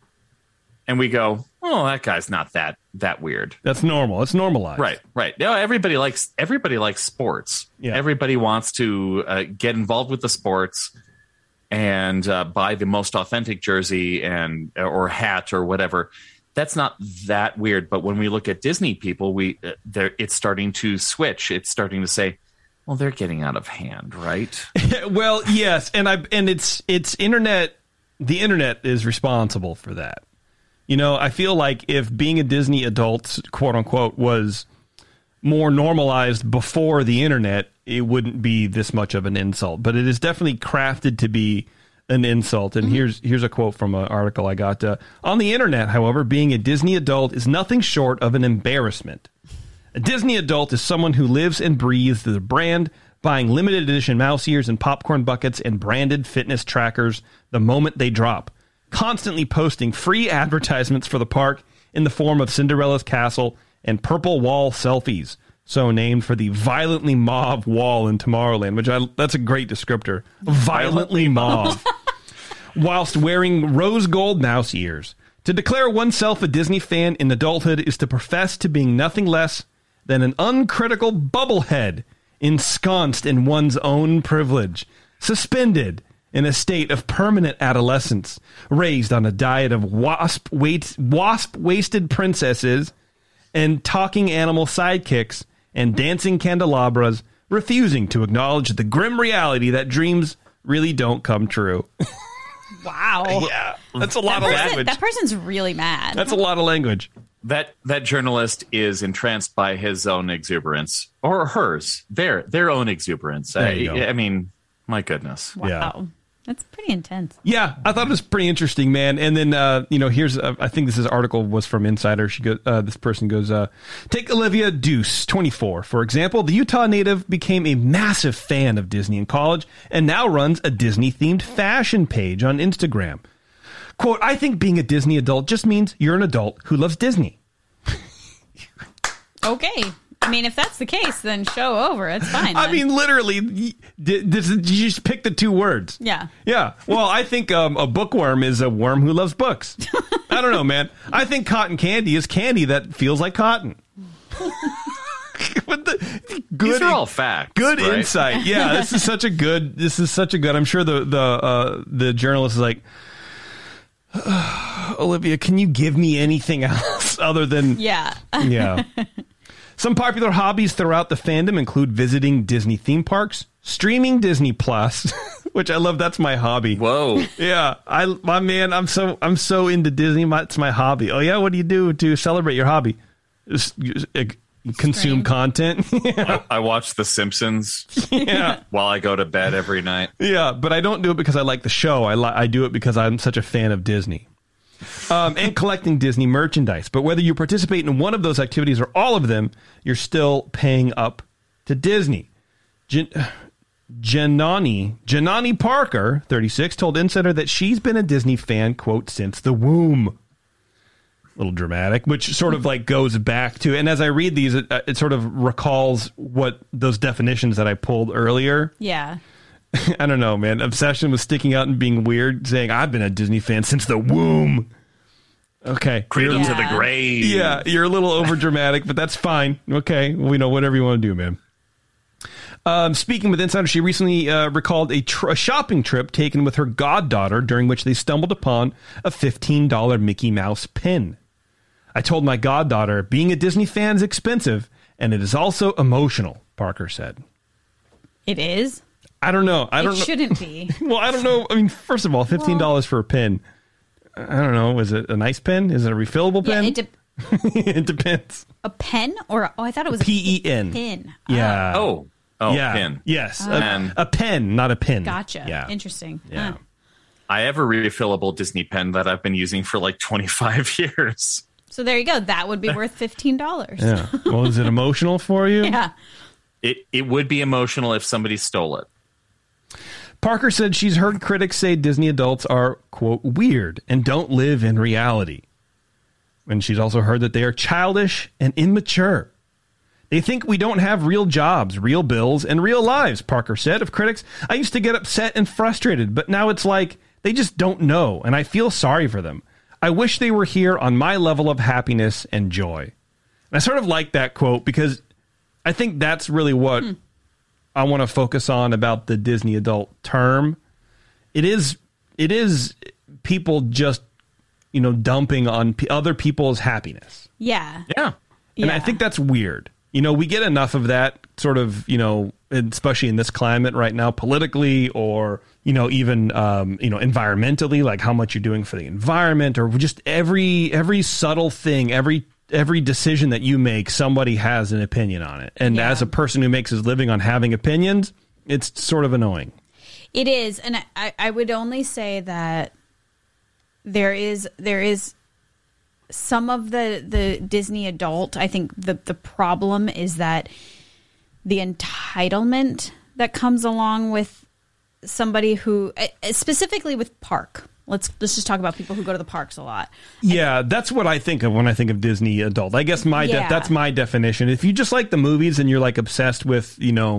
And we go, that guy's not that weird. That's normal. It's normalized. Right. No, everybody likes sports. Yeah. Everybody wants to get involved with the sports and buy the most authentic jersey or hat or whatever. That's not that weird. But when we look at Disney people, it's starting to switch. It's starting to say, well, they're getting out of hand, right? Well, yes, and it's internet. The internet is responsible for that. I feel like if being a Disney adult, quote unquote, was more normalized before the internet, it wouldn't be this much of an insult. But it is definitely crafted to be an insult. And here's a quote from an article I got. On the internet, however, being a Disney adult is nothing short of an embarrassment. A Disney adult is someone who lives and breathes the brand, buying limited edition mouse ears and popcorn buckets and branded fitness trackers the moment they drop, constantly posting free advertisements for the park in the form of Cinderella's castle and purple wall selfies, so named for the violently mauve wall in Tomorrowland, that's a great descriptor. Violently mauve. Whilst wearing rose gold mouse ears. To declare oneself a Disney fan in adulthood is to profess to being nothing less than an uncritical bubblehead ensconced in one's own privilege, suspended in a state of permanent adolescence, raised on a diet of wasp-waisted princesses and talking animal sidekicks and dancing candelabras, refusing to acknowledge the grim reality that dreams really don't come true. Wow. Yeah, that's a lot of language. That person's really mad. That's a lot of language. That journalist is entranced by his own exuberance, or hers, their own exuberance. There you go. I mean, my goodness. Wow. Yeah. That's pretty intense. Yeah, I thought it was pretty interesting, man. And then, here's, I think this article was from Insider. This person goes, take Olivia Deuce, 24. For example, the Utah native became a massive fan of Disney in college and now runs a Disney-themed fashion page on Instagram. Quote, I think being a Disney adult just means you're an adult who loves Disney. Okay. I mean, if that's the case, then show over. It's fine. I then. mean, literally, you just pick the two words. Yeah. Yeah. Well, I think a bookworm is a worm who loves books. I don't know, man. I think cotton candy is candy that feels like cotton. These are all facts. Good right? insight. Yeah, this is such a good. I'm sure the journalist is like, Olivia, can you give me anything else other than Yeah. Yeah. Some popular hobbies throughout the fandom include visiting Disney theme parks, streaming Disney Plus, which I love. That's my hobby. Whoa. Yeah, I'm so into Disney. It's my hobby. Oh yeah, what do you do to celebrate your hobby? Just consume Stream. content. I watch The Simpsons Yeah, while I go to bed every night. yeah, but I don't do it because I like the show. I do it because I'm such a fan of Disney. And collecting Disney merchandise. But whether you participate in one of those activities or all of them, you're still paying up to Disney. Janani Parker, 36, told Insider that she's been a Disney fan, quote, since the womb. A little dramatic, which sort of like goes back to, and as I read these, it sort of recalls what those definitions that I pulled earlier. Yeah. I don't know, man. Obsession with sticking out and being weird, saying I've been a Disney fan since the womb. Okay. Cradle Yeah. to the grave. Yeah, you're a little over dramatic, but that's fine. Okay. We know whatever you want to do, man. Speaking with Insider, she recently recalled a shopping trip taken with her goddaughter during which they stumbled upon a $15 Mickey Mouse pin. I told my goddaughter, being a Disney fan is expensive, and it is also emotional, Parker said. It is. I don't know. I don't It know. shouldn't be. Well, I don't know. I mean, first of all, $15 for a pin. I don't know. Is it a nice pen? Is it a refillable Yeah, pen? It depends. a pen or I thought it was PEN. a pin. Yeah. Oh, yeah. pin. Yes. Pen. A pen, not a pin. Gotcha. Yeah. Interesting. Yeah. Huh. I have a refillable Disney pen that I've been using for like 25 years. So there you go. That would be worth $15. Yeah. Well, is it emotional for you? Yeah. It would be emotional if somebody stole it. Parker said she's heard critics say Disney adults are, quote, weird and don't live in reality. And she's also heard that they are childish and immature. They think we don't have real jobs, real bills, and real lives, Parker said of critics. I used to get upset and frustrated, but now it's like they just don't know, and I feel sorry for them. I wish they were here on my level of happiness and joy. And I sort of like that quote because I think that's really what I want to focus on about the Disney adult term. It is people just, dumping on other people's happiness. Yeah. Yeah. And I Yeah. think that's weird. We get enough of that sort of, especially in this climate right now, politically or, even, environmentally, like how much you're doing for the environment or just every subtle thing, every decision that you make, somebody has an opinion on it. And Yeah. as a person who makes his living on having opinions, it's sort of annoying. It is. And I would only say that there is some of the Disney adult. I think the problem is that the entitlement that comes along with somebody who, specifically with park. Let's just talk about people who go to the parks a lot. Yeah, that's what I think of when I think of Disney adult. I guess that's my definition. If you just like the movies and you're like obsessed with,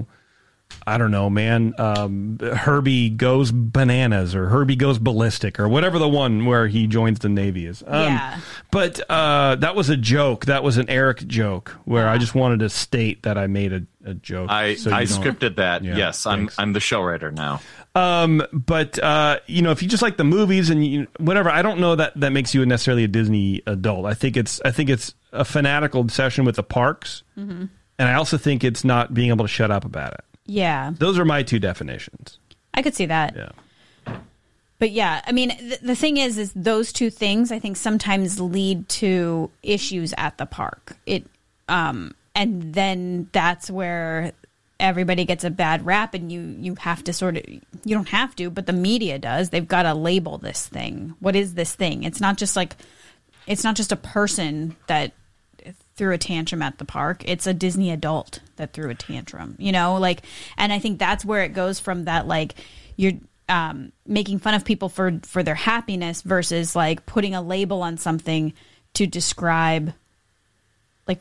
I don't know, man, Herbie Goes Bananas or Herbie Goes Ballistic or whatever the one where he joins the Navy is. Yeah. But that was a joke. That was an Eric joke where I just wanted to state that I made a joke. I so you don't- scripted that. Yeah, yes, thanks. I'm the show writer now. But if you just like the movies and whatever, I don't know that makes you necessarily a Disney adult. I think it's a fanatical obsession with the parks, and I also think it's not being able to shut up about it. Yeah. Those are my two definitions. I could see that. Yeah. But yeah, I mean, the thing is those two things I think sometimes lead to issues at the park. And then that's where everybody gets a bad rap, and you have to you don't have to, but the media does. They've got to label this thing. What is this thing? It's not just a person that threw a tantrum at the park. It's a Disney adult that threw a tantrum, and I think that's where it goes from that, like, you're making fun of people for their happiness versus like putting a label on something to describe like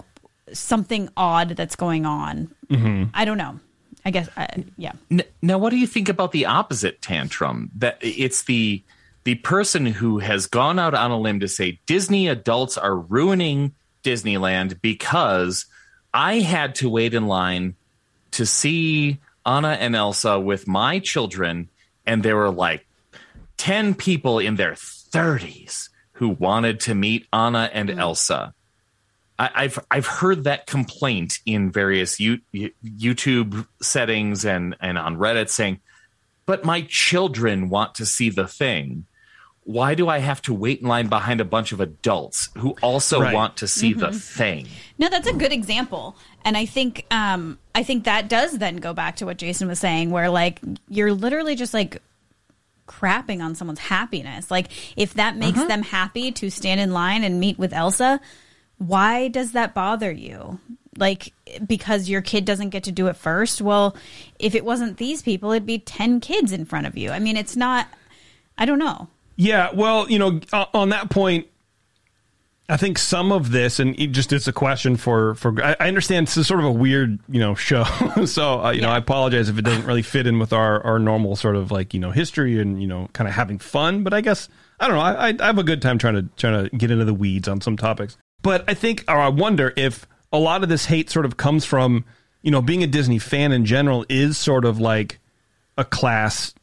something odd that's going on. I don't know. I guess, yeah. Now, what do you think about the opposite tantrum? That it's the person who has gone out on a limb to say Disney adults are ruining Disneyland because I had to wait in line to see Anna and Elsa with my children, and there were like 10 people in their 30s who wanted to meet Anna and Elsa. I've heard that complaint in various YouTube settings and on Reddit saying, but my children want to see the thing. Why do I have to wait in line behind a bunch of adults who also want to see the thing? No, that's a good example. And I think that does then go back to what Jason was saying, where like you're literally just like crapping on someone's happiness. Like if that makes them happy to stand in line and meet with Elsa, why does that bother you? Like, because your kid doesn't get to do it first? Well, if it wasn't these people, it'd be 10 kids in front of you. I mean, it's not, I don't know. Yeah, well, you know, on that point, I think some of this, and it's a question for I understand this is sort of a weird, you know, show. So, you know, I apologize if it doesn't really fit in with our normal sort of like, you know, history and, you know, kind of having fun. But I guess, I don't know, I have a good time trying to get into the weeds on some topics. But I think, or I wonder if a lot of this hate sort of comes from, you know, being a Disney fan in general is sort of like a caste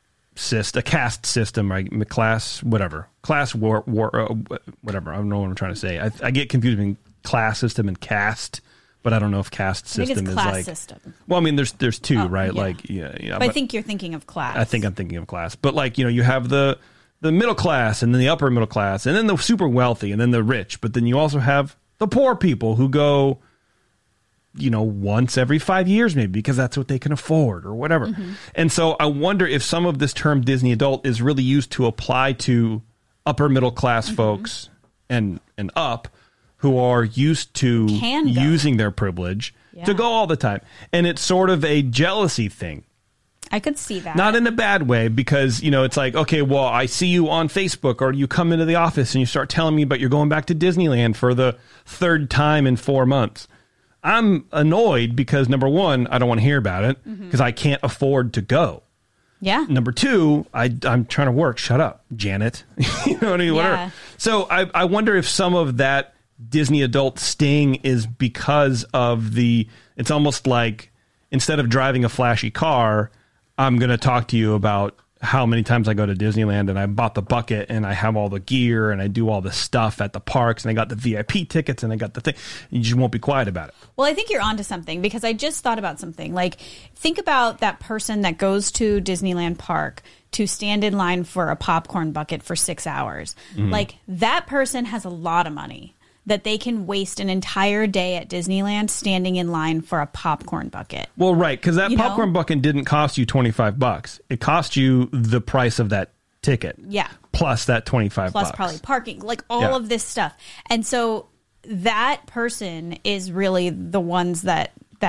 system, right? Class, whatever. Class war, whatever. I don't know what I'm trying to say. I get confused between class system and caste, but I don't know if caste system is like system. Well, I mean, there's two, right? Yeah. Like, yeah. But I think you're thinking of class. I think I'm thinking of class, but like, you know, you have the middle class and then the upper middle class and then the super wealthy and then the rich, but then you also have the poor people who go, you know, once every 5 years maybe because that's what they can afford or whatever. And so I wonder if some of this term Disney adult is really used to apply to upper middle class folks and up who are used to using their privilege to go all the time. And it's sort of a jealousy thing. I could see that. Not in a bad way because, you know, it's like, okay, well, I see you on Facebook or you come into the office and you start telling me about you're going back to Disneyland for the third time in 4 months. I'm annoyed because, number one, I don't want to hear about it because I can't afford to go. Yeah. Number two, I'm trying to work. Shut up, Janet. You know what I mean? Whatever. So I wonder if some of that Disney adult sting is because of it's almost like instead of driving a flashy car, I'm going to talk to you about how many times I go to Disneyland and I bought the bucket and I have all the gear and I do all the stuff at the parks and I got the VIP tickets and I got the thing. You just won't be quiet about it. Well, I think you're onto something because I just thought about something. Like, think about that person that goes to Disneyland Park to stand in line for a popcorn bucket for 6 hours. Like, that person has a lot of money that they can waste an entire day at Disneyland standing in line for a popcorn bucket. Well, right, because that popcorn bucket didn't cost you $25. It cost you the price of that ticket. Yeah. Plus that $25. Plus probably parking, like all of this stuff. And so that person is really the ones that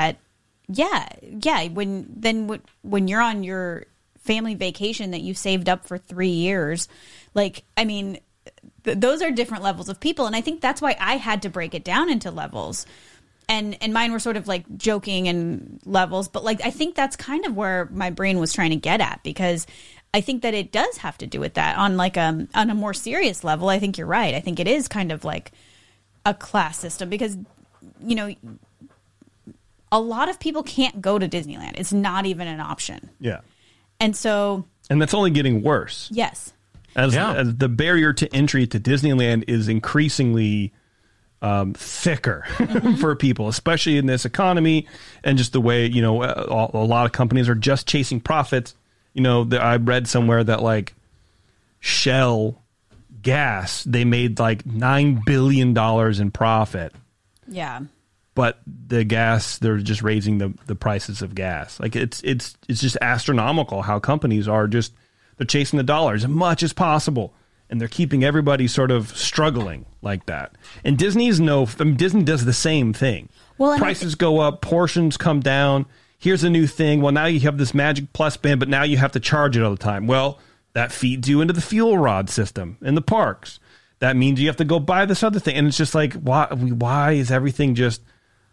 when you're on your family vacation that you saved up for 3 years, like, I mean, those are different levels of people. And I think that's why I had to break it down into levels. And mine were sort of like joking and levels. But like, I think that's kind of where my brain was trying to get at, because I think that it does have to do with that on like on a more serious level. I think you're right. I think it is kind of like a class system because, you know, a lot of people can't go to Disneyland. It's not even an option. Yeah. And that's only getting worse. Yes. As the barrier to entry to Disneyland is increasingly thicker for people, especially in this economy and just the way, you know, a lot of companies are just chasing profits. You know, I read somewhere that like Shell gas, they made like $9 billion in profit. Yeah. But the gas, they're just raising the prices of gas. Like it's just astronomical how companies are just, they're chasing the dollars as much as possible, and they're keeping everybody sort of struggling like that. And Disney does the same thing. Well, prices go up, portions come down. Here's a new thing. Well, now you have this Magic Plus band, but now you have to charge it all the time. Well, that feeds you into the fuel rod system in the parks. That means you have to go buy this other thing. And it's just like, why is everything just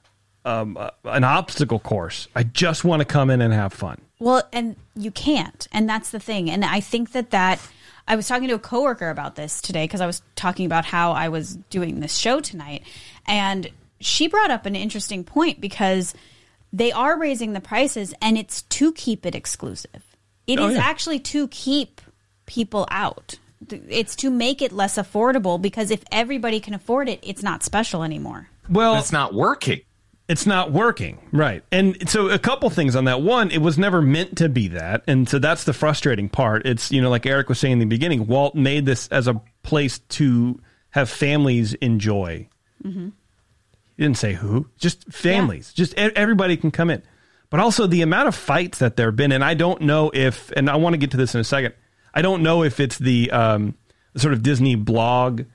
an obstacle course. I just want to come in and have fun. Well, and you can't. And that's the thing. And I think that I was talking to a coworker about this today because I was talking about how I was doing this show tonight. And she brought up an interesting point because they are raising the prices and it's to keep it exclusive. It is actually to keep people out. It's to make it less affordable because if everybody can afford it, it's not special anymore. Well, it's not working. It's not working. Right. And so a couple things on that. One, it was never meant to be that. And so that's the frustrating part. It's, like Eric was saying in the beginning, Walt made this as a place to have families enjoy. Mm-hmm. He didn't say who, just families. Yeah. Just everybody can come in. But also the amount of fights that there have been, and I don't know if, and I want to get to this in a second, I don't know if it's the sort of Disney blog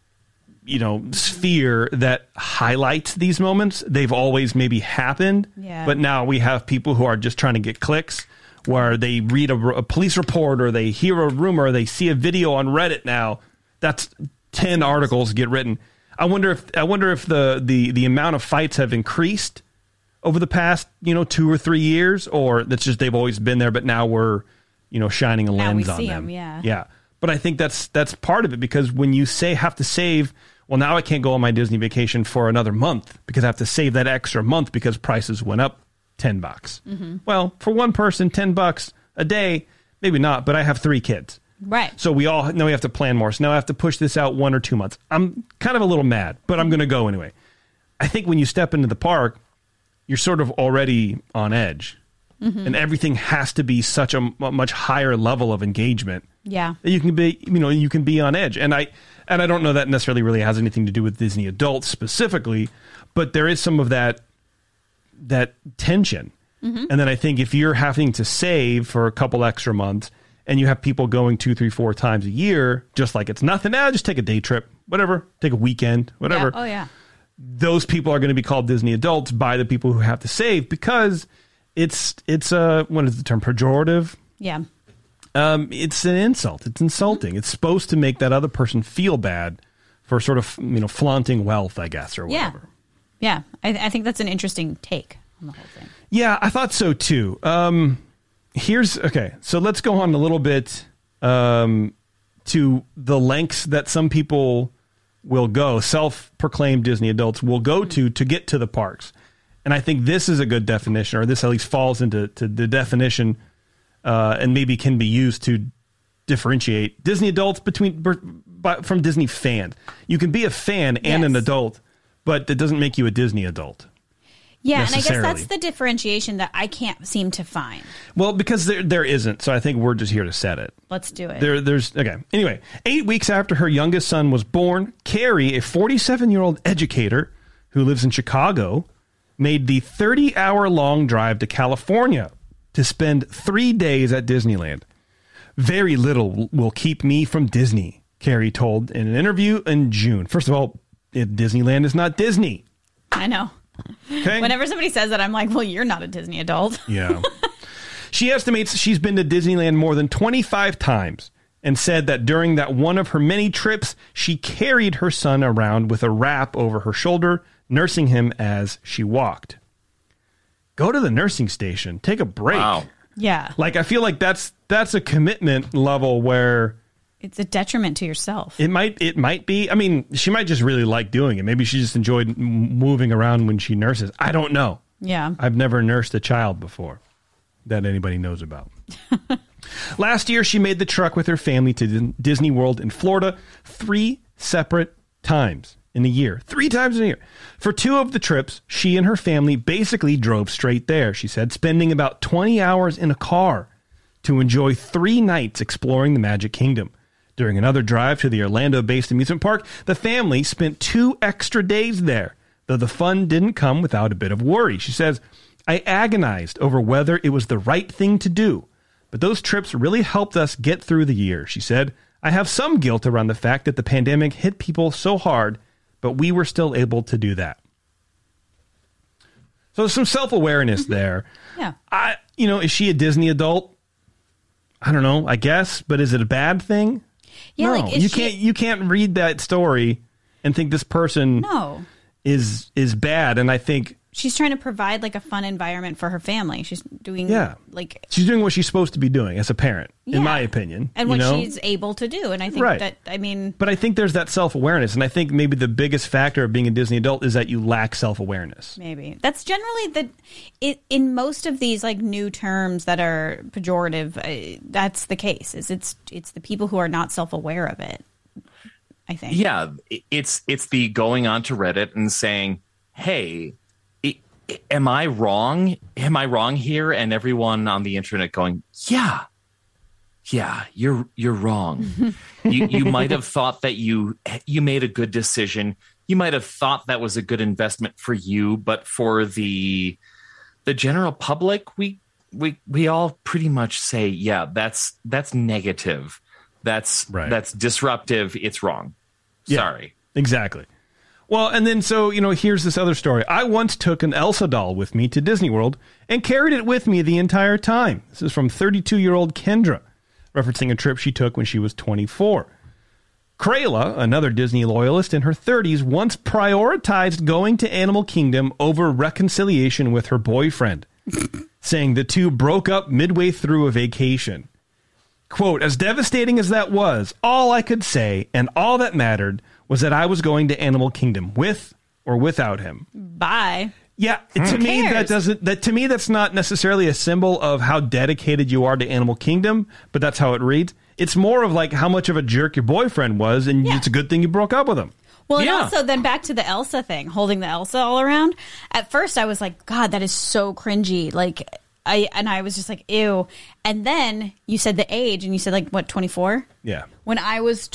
sphere that highlights these moments. They've always maybe happened, but now we have people who are just trying to get clicks, where they read a police report or they hear a rumor, or they see a video on Reddit. Now that's 10 articles get written. I wonder if the amount of fights have increased over the past 2 or 3 years, or that's just they've always been there, but now we're shining a lens on them. Yeah. But I think that's part of it, because when you have to save. Well, now I can't go on my Disney vacation for another month because I have to save that extra month because prices went up $10. Mm-hmm. Well, for one person, $10 a day, maybe not, but I have 3 kids. Right. So we have to plan more. So now I have to push this out 1 or 2 months. I'm kind of a little mad, but I'm going to go anyway. I think when you step into the park, you're sort of already on edge. Mm-hmm. And everything has to be such a much higher level of engagement. Yeah. That you can be, you can be on edge. And I don't know that necessarily really has anything to do with Disney adults specifically, but there is some of that tension. Mm-hmm. And then I think if you're having to save for a couple extra months and you have people going 2, 3, 4 times a year, just like it's nothing, just take a day trip, whatever, take a weekend, whatever. Yeah. Oh yeah. Those people are going to be called Disney adults by the people who have to save, because it's what is the term, pejorative? Yeah. It's an insult. It's insulting. It's supposed to make that other person feel bad for sort of, flaunting wealth, I guess, or whatever. Yeah. I think that's an interesting take on the whole thing. Yeah, I thought so too. So let's go on a little bit to the lengths that some people will go, self-proclaimed Disney adults will go to get to the parks. And I think this is a good definition, or this at least falls into the definition and maybe can be used to differentiate Disney adults from Disney fans. You can be a fan and an adult, but it doesn't make you a Disney adult. Yeah, and I guess that's the differentiation that I can't seem to find. Well, because there isn't, so I think we're just here to set it. Let's do it. Okay. Anyway, 8 weeks after her youngest son was born, Carrie, a 47-year-old educator who lives in Chicago, made the 30-hour-long drive to California to spend 3 days at Disneyland. Very little will keep me from Disney, Carrie told in an interview in June. First of all, Disneyland is not Disney. I know. Okay. Whenever somebody says that, I'm like, well, you're not a Disney adult. Yeah. She estimates she's been to Disneyland more than 25 times and said that during that one of her many trips, she carried her son around with a wrap over her shoulder, nursing him as she walked. Go to the nursing station. Take a break. Wow. Yeah. Like, I feel like that's a commitment level where it's a detriment to yourself. It might be. I mean, she might just really like doing it. Maybe she just enjoyed moving around when she nurses. I don't know. Yeah. I've never nursed a child before that anybody knows about. Last year, she made the trek with her family to Disney World in Florida 3 separate times in a year. 3 times in a year. For 2 of the trips, she and her family basically drove straight there, she said, spending about 20 hours in a car to enjoy 3 nights exploring the Magic Kingdom. During another drive to the Orlando-based amusement park, the family spent 2 extra days there, though the fun didn't come without a bit of worry. She says, I agonized over whether it was the right thing to do, but those trips really helped us get through the year. She said, I have some guilt around the fact that the pandemic hit people so hard, but we were still able to do that. So some self-awareness there. Yeah. Is she a Disney adult? I don't know, I guess, but is it a bad thing? Yeah, no, you can't read that story and think this person is bad. And I think she's trying to provide like a fun environment for her family. She's doing like she's doing what she's supposed to be doing as a parent, in my opinion, and what she's able to do. And I think but I think there's that self-awareness, and I think maybe the biggest factor of being a Disney adult is that you lack self-awareness. Maybe that's generally in most of these like new terms that are pejorative. That's the case. Is it's the people who are not self-aware of it. I think. Yeah, it's the going on to Reddit and saying, "Hey, am I wrong? Am I wrong here?" And everyone on the internet going, "Yeah, you're wrong. you might have thought that you made a good decision. You might have thought that was a good investment for you, but for the general public, we all pretty much say, yeah, that's negative. That's disruptive. It's wrong. Sorry." Exactly. Well, and then so, here's this other story. I once took an Elsa doll with me to Disney World and carried it with me the entire time. This is from 32-year-old Kendra, referencing a trip she took when she was 24. Krayla, another Disney loyalist in her 30s, once prioritized going to Animal Kingdom over reconciliation with her boyfriend, saying the two broke up midway through a vacation. Quote, "As devastating as that was, all I could say, and all that mattered, was that I was going to Animal Kingdom with or without him." Bye. Yeah, to me that's not necessarily a symbol of how dedicated you are to Animal Kingdom, but that's how it reads. It's more of like how much of a jerk your boyfriend was, and it's a good thing you broke up with him. Well, and also then back to the Elsa thing, holding the Elsa all around. At first I was like, God, that is so cringy. Like I was just like, ew. And then you said the age, and you said like, what, 24? Yeah. When I was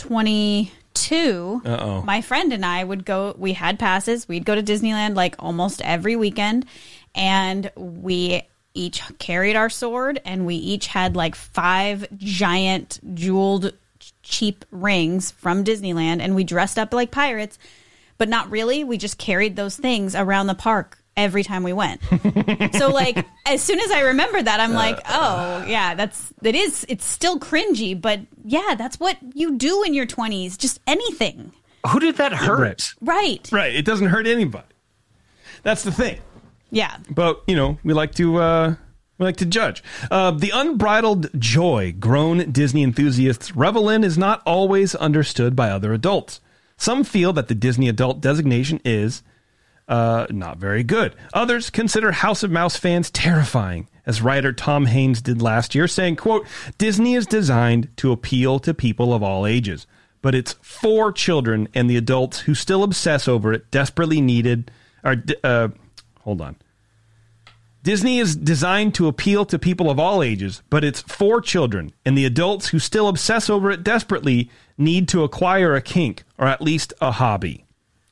22, my friend and I would go, we had passes, we'd go to Disneyland like almost every weekend, and we each carried our sword, and we each had like 5 giant jeweled cheap rings from Disneyland, and we dressed up like pirates, but not really. We just carried those things around the park every time we went. So like as soon as I remember that, I'm like, oh yeah, it's still cringy, but yeah, that's what you do in your 20s. Just anything. Who did that hurt? Right. It doesn't hurt anybody. That's the thing. Yeah. But we like to judge. The unbridled joy grown Disney enthusiasts revel in is not always understood by other adults. Some feel that the Disney adult designation is not very good. Others consider House of Mouse fans terrifying, as writer Tom Haynes did last year, saying, quote, "Disney is designed to appeal to people of all ages, but it's for children and the adults who still obsess over it desperately needed." Hold on. Disney is designed to appeal to people of all ages, but it's for children, and the adults who still obsess over it desperately need to acquire a kink, or at least a hobby.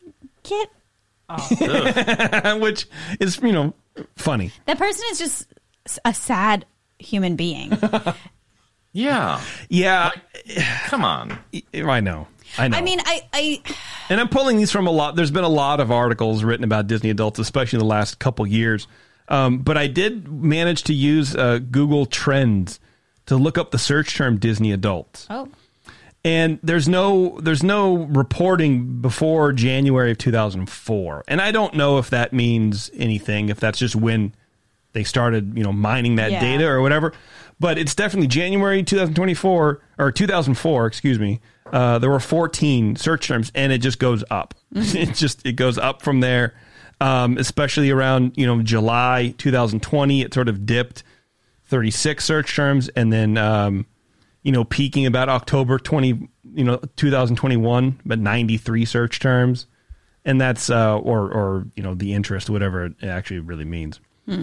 Which is, funny. That person is just a sad human being. Yeah. Come on. I know. I mean, and I'm pulling these from a lot. There's been a lot of articles written about Disney adults, especially in the last couple years. But I did manage to use Google Trends to look up the search term Disney adults. Oh. And there's no reporting before January of 2004. And I don't know if that means anything, if that's just when they started, mining that data or whatever. But it's definitely January 2024 or 2004, excuse me. There were 14 search terms, and it just goes up. It goes up from there. Especially around, July 2020, it sort of dipped 36 search terms, and then peaking about October 2021, but 93 search terms. And that's, the interest, whatever it actually really means.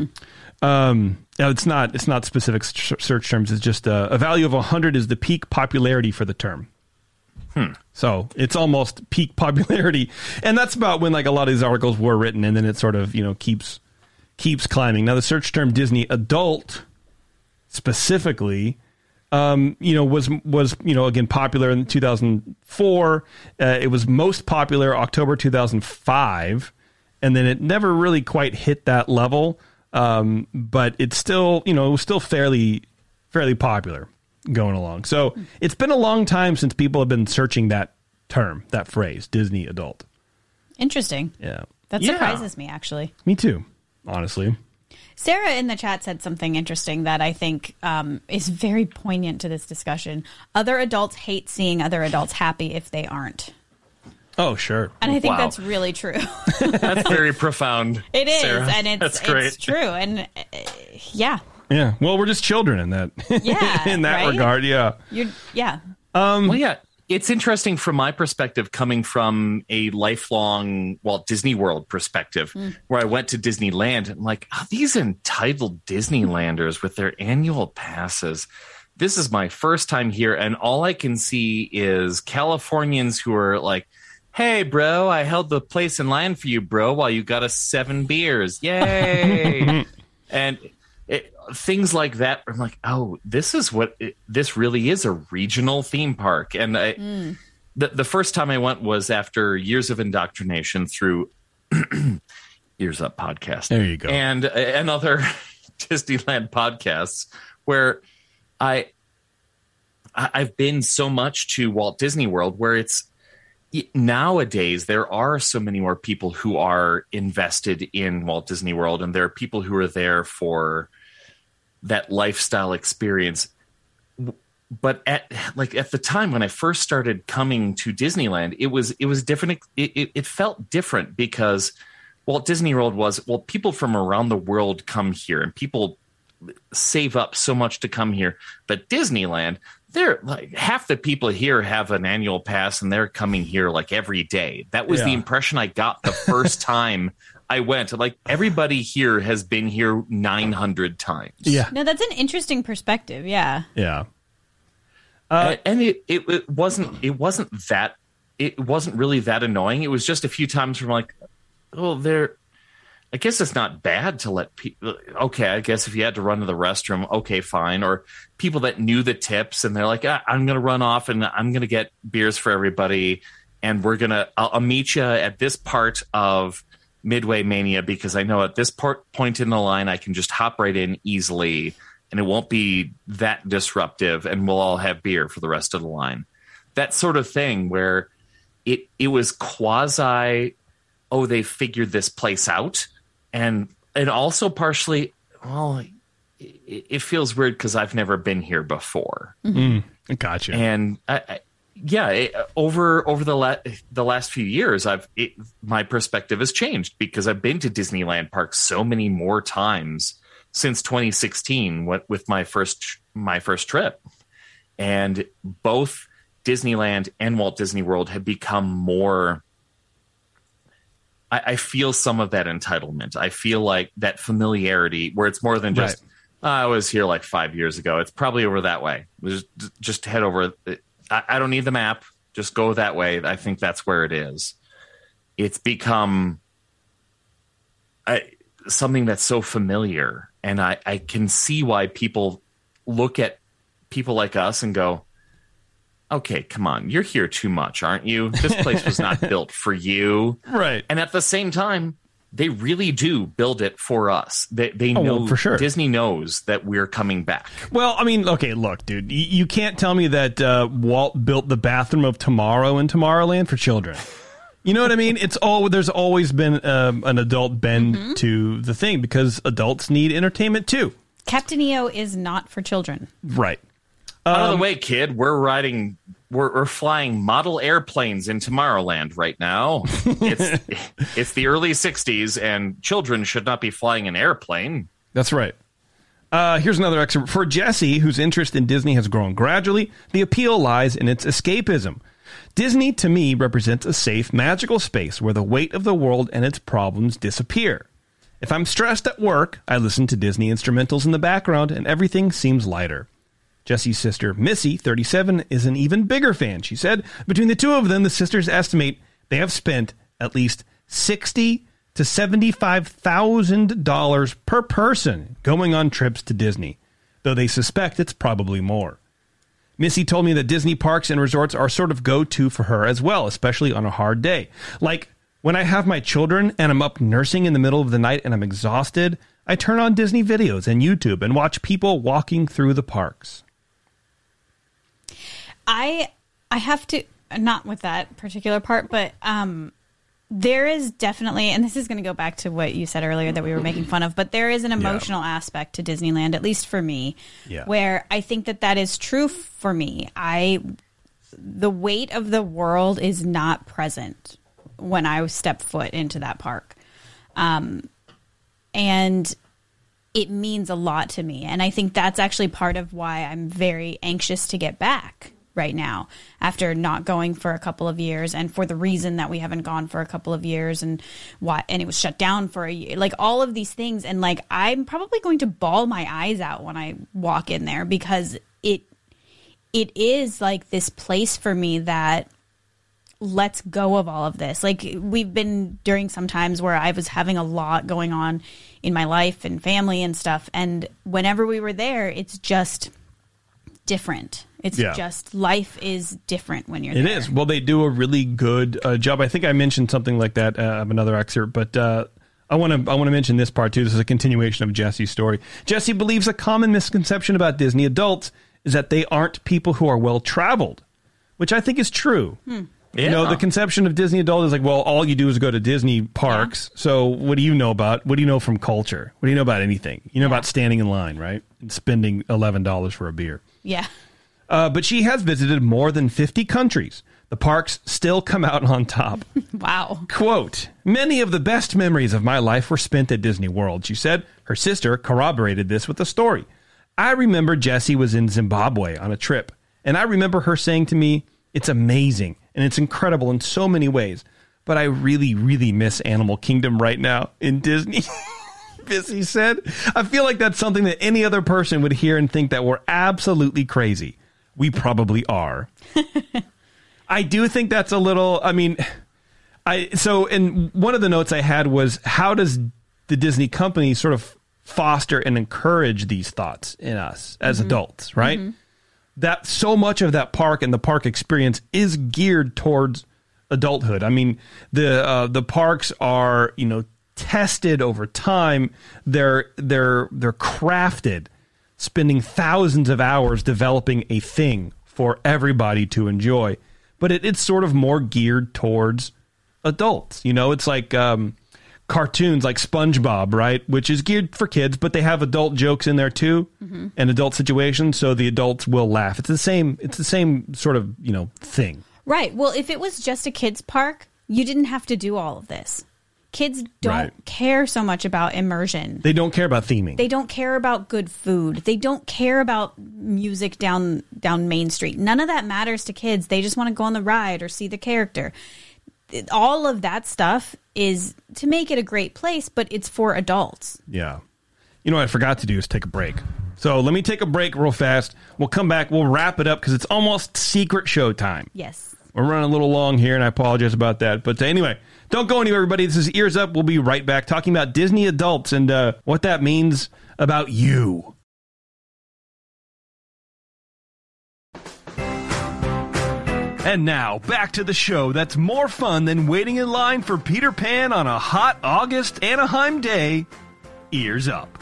It's not specific search terms. It's just a value of 100 is the peak popularity for the term. So it's almost peak popularity. And that's about when like a lot of these articles were written, and then it sort of, keeps climbing. Now the search term Disney adult specifically, was again popular in 2004. It was most popular October 2005, and then it never really quite hit that level. But it's still, it was still fairly popular going along. So it's been a long time since people have been searching that term, that phrase, Disney adult. Interesting. Yeah. That surprises me, actually. Me too. honestly. Sarah in the chat said something interesting that I think is very poignant to this discussion. Other adults hate seeing other adults happy if they aren't. Oh, sure. And I think Wow. that's really true. That's very profound. It is, Sarah. and That's great. it's true. And yeah. Yeah. Well, we're just children in that. Yeah, in that right? regard. Yeah. Yeah. Well, yeah, it's interesting from my perspective, coming from a lifelong Walt Disney World perspective, where I went to Disneyland. And I'm like, these entitled Disneylanders with their annual passes. This is my first time here, and all I can see is Californians who are like, "Hey, bro, I held the place in line for you, bro, while you got us 7 beers. Yay!" And things like that. I'm like, oh, this is this really is a regional theme park. And the first time I went was after years of indoctrination through Ears Up podcast. There you go. And other Disneyland podcasts where I've been so much to Walt Disney World, where it's nowadays there are so many more people who are invested in Walt Disney World, and there are people who are there for that lifestyle experience. But at the time when I first started coming to Disneyland, it was different. It felt different because Walt Disney World was, people from around the world come here, and people save up so much to come here. But Disneyland, they're like, half the people here have an annual pass, and they're coming here like every day. That was the impression I got the first time I went. Like, everybody here has been here 900 times. Yeah. No, that's an interesting perspective. Yeah. Yeah. And it wasn't really that annoying. It was just a few times from like, I guess it's not bad to let people, okay, I guess if you had to run to the restroom, okay, fine. Or people that knew the tips, and they're like, I'm going to run off and I'm going to get beers for everybody. And I'll meet you at this part of Midway Mania, because I know at this point in the line, I can just hop right in easily, and it won't be that disruptive, and we'll all have beer for the rest of the line. That sort of thing where it was quasi, they figured this place out. And also partially, it feels weird because I've never been here before. Gotcha. And over the last few years, my perspective has changed, because I've been to Disneyland Park so many more times since 2016 with my first trip, and both Disneyland and Walt Disney World have become more. I feel some of that entitlement. I feel like that familiarity, where it's more than just, I was here like 5 years ago. It's probably over that way. Just head over. I don't need the map. Just go that way. I think that's where it is. It's become something that's so familiar. And I can see why people look at people like us and go, okay, come on, you're here too much, aren't you? This place was not built for you. Right. And at the same time, they really do build it for us. They know, for sure. Disney knows that we're coming back. Well, I mean, okay, look, dude, you can't tell me that Walt built the bathroom of tomorrow in Tomorrowland for children. You know what I mean? There's always been an adult bend to the thing, because adults need entertainment too. Captain EO is not for children. Right. Out of the way, kid. We're flying model airplanes in Tomorrowland right now. It's the early 60s, and children should not be flying an airplane. That's right. Here's another excerpt. For Jesse, whose interest in Disney has grown gradually, the appeal lies in its escapism. Disney, to me, represents a safe, magical space where the weight of the world and its problems disappear. If I'm stressed at work, I listen to Disney instrumentals in the background, and everything seems lighter. Jesse's sister, Missy, 37, is an even bigger fan. She said between the two of them, the sisters estimate they have spent at least $60,000 to $75,000 per person going on trips to Disney, though they suspect it's probably more. Missy told me that Disney parks and resorts are sort of go-to for her as well, especially on a hard day. Like, when I have my children and I'm up nursing in the middle of the night and I'm exhausted, I turn on Disney videos and YouTube and watch people walking through the parks. I have to, not with that particular part, but there is definitely, and this is going to go back to what you said earlier that we were making fun of, but there is an emotional aspect to Disneyland, at least for me, where I think that is true for me. The weight of the world is not present when I step foot into that park. And it means a lot to me. And I think that's actually part of why I'm very anxious to get back right now after not going for a couple of years, and for the reason that we haven't gone for a couple of years, and it was shut down for a year, like all of these things. And like, I'm probably going to bawl my eyes out when I walk in there, because it is like this place for me that lets go of all of this. Like, we've been during some times where I was having a lot going on in my life and family and stuff. And whenever we were there, it's just different. It's just, life is different when you're there. It is. Well, they do a really good job. I think I mentioned something like that of another excerpt, but I want to mention this part too. This is a continuation of Jesse's story. Jesse believes a common misconception about Disney adults is that they aren't people who are well traveled, which I think is true. You know, the conception of Disney adult is like, well, all you do is go to Disney parks. So what do you know about? What do you know from culture? What do you know about anything? You know about standing in line, right? And spending $11 for a beer. Yeah. But she has visited more than 50 countries. The parks still come out on top. Wow. Quote, many of the best memories of my life were spent at Disney World, she said. Her sister corroborated this with a story. I remember Jessie was in Zimbabwe on a trip, and I remember her saying to me, it's amazing, and it's incredible in so many ways, but I really, really miss Animal Kingdom right now in Disney. Missy said, I feel like that's something that any other person would hear and think that we're absolutely crazy. We probably are. I do think that's a little, and one of the notes I had was, how does the Disney company sort of foster and encourage these thoughts in us as adults, right? That so much of that park and the park experience is geared towards adulthood. I mean, the parks are, tested over time. They're crafted, spending thousands of hours developing a thing for everybody to enjoy. But it's sort of more geared towards adults. It's like cartoons like SpongeBob, right? Which is geared for kids, but they have adult jokes in there too, and adult situations, so the adults will laugh. It's the same sort of, thing. Right. Well, if it was just a kids park, you didn't have to do all of this. Kids don't care so much about immersion. They don't care about theming. They don't care about good food. They don't care about music down Main Street. None of that matters to kids. They just want to go on the ride or see the character. All of that stuff is to make it a great place, but it's for adults. Yeah. You know what I forgot to do is take a break. So let me take a break real fast. We'll come back. We'll wrap it up because it's almost secret show time. Yes. We're running a little long here, and I apologize about that. But anyway, don't go anywhere, everybody. This is Ears Up. We'll be right back talking about Disney adults and what that means about you. And now, back to the show that's more fun than waiting in line for Peter Pan on a hot August Anaheim day. Ears Up.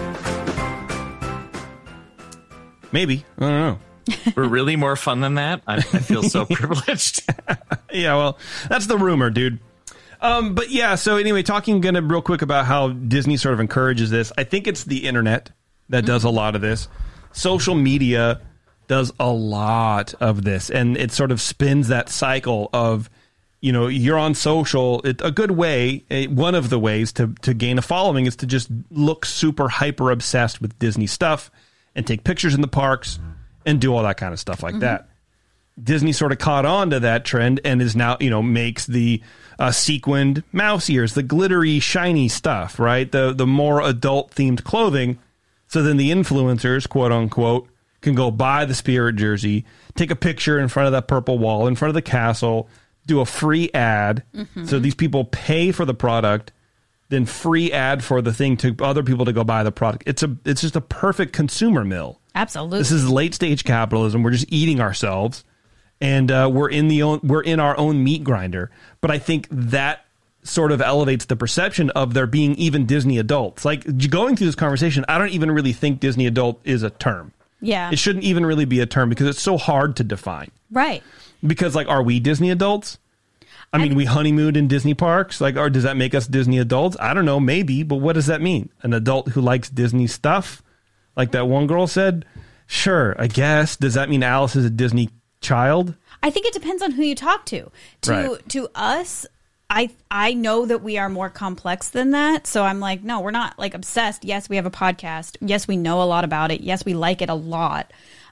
Maybe. I don't know. We're really more fun than that? I feel so privileged. Yeah, well, that's the rumor, dude. But yeah, so anyway, talking real quick about how Disney sort of encourages this. I think it's the internet that does a lot of this. Social media does a lot of this, and it sort of spins that cycle of, you're on social. A good way, one of the ways to gain a following is to just look super hyper obsessed with Disney stuff and take pictures in the parks and do all that kind of stuff like that. Disney sort of caught on to that trend and is now, makes the sequined mouse ears, the glittery, shiny stuff, right? The more adult-themed clothing. So then the influencers, quote unquote, can go buy the Spirit jersey, take a picture in front of that purple wall, in front of the castle, do a free ad. So these people pay for the product, then free ad for the thing to other people to go buy the product. It's just a perfect consumer mill. Absolutely. This is late stage capitalism. We're just eating ourselves, and we're in our own meat grinder. But I think that sort of elevates the perception of there being even Disney adults. Like, going through this conversation, I don't even really think Disney adult is a term. Yeah. It shouldn't even really be a term because it's so hard to define. Right. Because, like, are we Disney adults? I mean, we honeymooned in Disney parks, like, or does that make us Disney adults? I don't know, maybe, but what does that mean? An adult who likes Disney stuff, like that one girl said? Sure, I guess. Does that mean Alice is a Disney child? I think it depends on who you talk to. To us, I know that we are more complex than that. So I'm like, no, we're not like obsessed. Yes, we have a podcast. Yes, we know a lot about it. Yes, we like it a lot.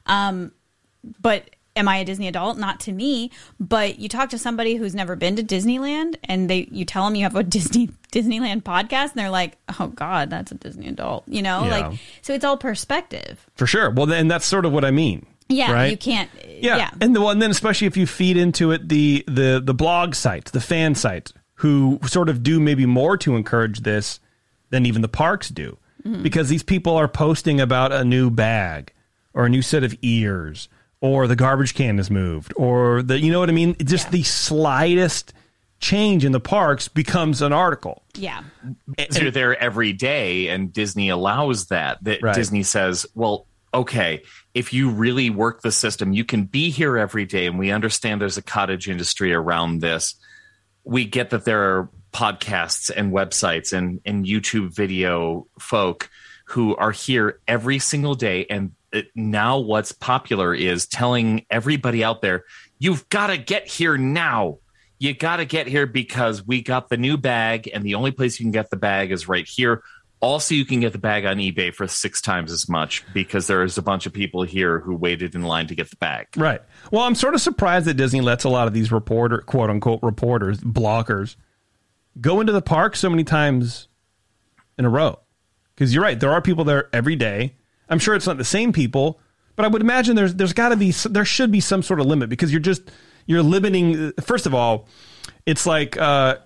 But am I a Disney adult? Not to me. But you talk to somebody who's never been to Disneyland, and you tell them you have a Disneyland podcast, and they're like, "Oh God, that's a Disney adult," you know. Yeah. Like, so it's all perspective. For sure. Well, then that's sort of what I mean. Yeah, right? you can't. Yeah. And then especially if you feed into it the blog sites, the fan sites, who sort of do maybe more to encourage this than even the parks do, because these people are posting about a new bag or a new set of ears, or the garbage can is moved, or you know what I mean? Just the slightest change in the parks becomes an article. Yeah. You're there every day, and Disney allows that. Right. Disney says, well, okay, if you really work the system, you can be here every day, and we understand there's a cottage industry around this. We get that there are podcasts and websites and YouTube video folk who are here every single day, and now what's popular is telling everybody out there, you've got to get here now. You got to get here because we got the new bag, and the only place you can get the bag is right here. Also, you can get the bag on eBay for 6 times as much because there's a bunch of people here who waited in line to get the bag. Right. Well, I'm sort of surprised that Disney lets a lot of these quote unquote reporters, bloggers, go into the park so many times in a row. Because you're right, there are people there every day. I'm sure it's not the same people, but I would imagine there should be some sort of limit, because you're limiting. First of all, it's like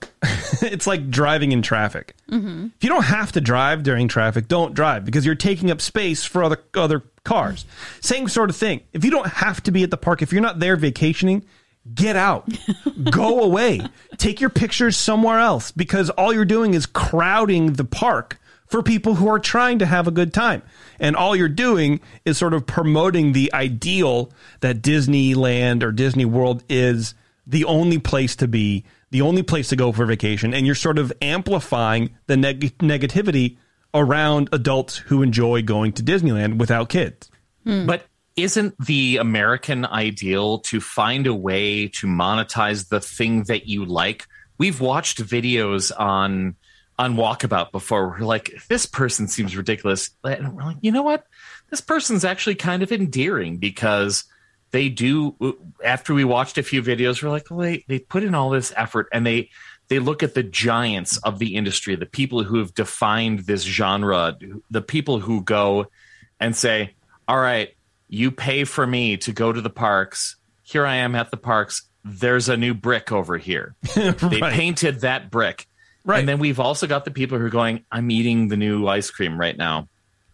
it's like driving in traffic. Mm-hmm. If you don't have to drive during traffic, don't drive, because you're taking up space for other cars. Same sort of thing. If you don't have to be at the park, if you're not there vacationing, get out, go away, take your pictures somewhere else, because all you're doing is crowding the park for people who are trying to have a good time. And all you're doing is sort of promoting the ideal that Disneyland or Disney World is the only place to be, the only place to go for vacation. And you're sort of amplifying the negativity around adults who enjoy going to Disneyland without kids. But isn't the American ideal to find a way to monetize the thing that you like? We've watched videos on Walkabout before. We're like, this person seems ridiculous. And we're like, you know what? This person's actually kind of endearing, because they do. After we watched a few videos, we're like, well, they put in all this effort, and they look at the giants of the industry, the people who have defined this genre, the people who go and say, all right, you pay for me to go to the parks. Here I am at the parks. There's a new brick over here. Right. They painted that brick. Right. And then we've also got the people who are going, I'm eating the new ice cream right now.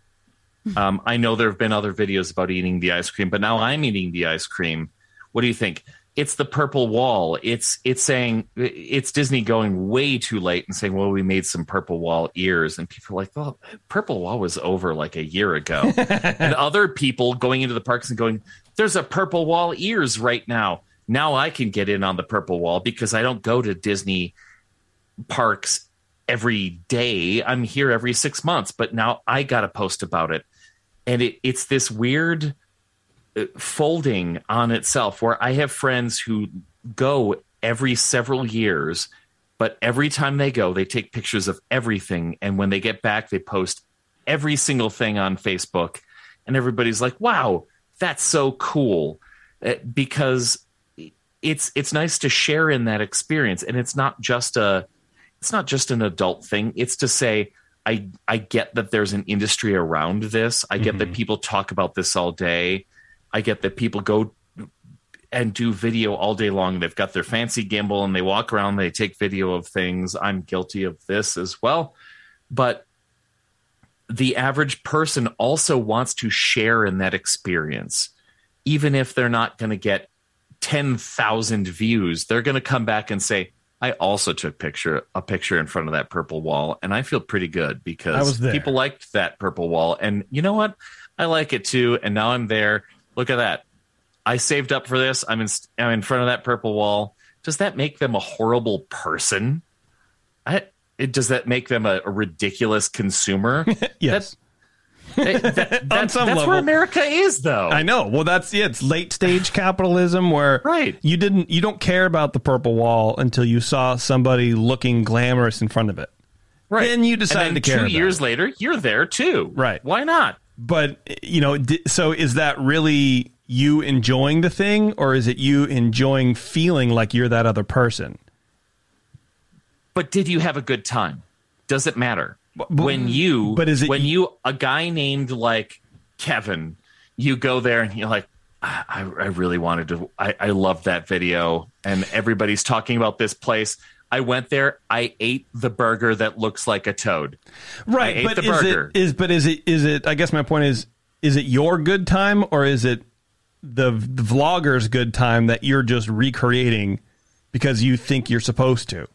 I know there have been other videos about eating the ice cream, but now I'm eating the ice cream. What do you think? It's the purple wall. It's saying, it's Disney going way too late and saying, well, we made some purple wall ears. And people are like, well, purple wall was over like a year ago. And other people going into the parks and going, there's a purple wall ears right now. Now I can get in on the purple wall because I don't go to Disney parks every day. I'm here every 6 months, but now I got to post about it. And it's this weird folding on itself, where I have friends who go every several years, but every time they go, they take pictures of everything. And when they get back, they post every single thing on Facebook, and everybody's like, wow, that's so cool. Because it's nice to share in that experience. And it's not just an adult thing. It's to say, I get that there's an industry around this. I get that people talk about this all day. I get that people go and do video all day long. They've got their fancy gimbal and they walk around, they take video of things. I'm guilty of this as well. But the average person also wants to share in that experience. Even if they're not going to get 10,000 views, they're going to come back and say, I also took a picture in front of that purple wall, and I feel pretty good because people liked that purple wall. And you know what? I like it too. And now I'm there. Look at that. I saved up for this. I'm in front of that purple wall. does that make them a horrible person? Does that make them a ridiculous consumer? Yes. That's level. where America is, though. I know. Well, it's late stage capitalism where right. you don't care about the purple wall until you saw somebody looking glamorous in front of it. Right. Then you decided to care. 2 years later, you're there too. Right. Why not? But, so is that really you enjoying the thing, or is it you enjoying feeling like you're that other person? But did you have a good time? Does it matter? When a guy named like Kevin, you go there and you're like, I really wanted to, I love that video and everybody's talking about this place. I went there. I ate the burger that looks like a toad. Right. I ate the burger. Is it, I guess my point is it your good time, or is it the vlogger's good time that you're just recreating because you think you're supposed to?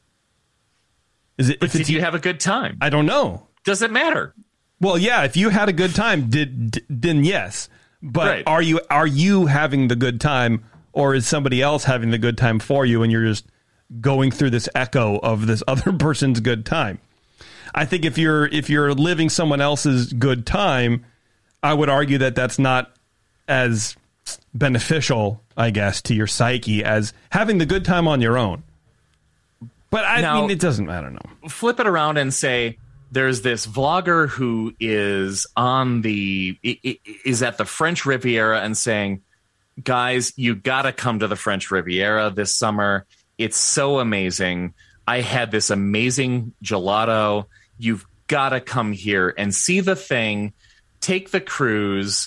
Did you have a good time? I don't know. Does it matter? Well, yeah, if you had a good time, then yes. But right. are you having the good time, or is somebody else having the good time for you and you're just going through this echo of this other person's good time? I think if you're living someone else's good time, I would argue that that's not as beneficial, I guess, to your psyche as having the good time on your own. But I mean, it doesn't, I don't know. Flip it around and say there's this vlogger who is is at the French Riviera and saying, guys, you got to come to the French Riviera this summer. It's so amazing. I had this amazing gelato. You've got to come here and see the thing. Take the cruise.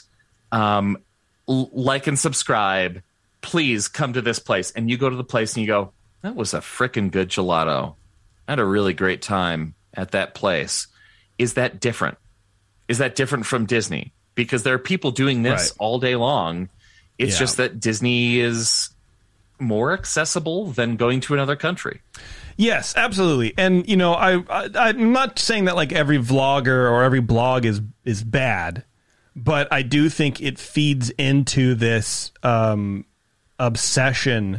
Like and subscribe. Please come to this place. And you go to the place and you go, that was a frickin' good gelato. I had a really great time at that place. Is that different? Is that different from Disney? Because there are people doing this all day long. It's just that Disney is more accessible than going to another country. Yes, absolutely. And, I'm not saying that like every vlogger or every blog is bad, but I do think it feeds into this obsession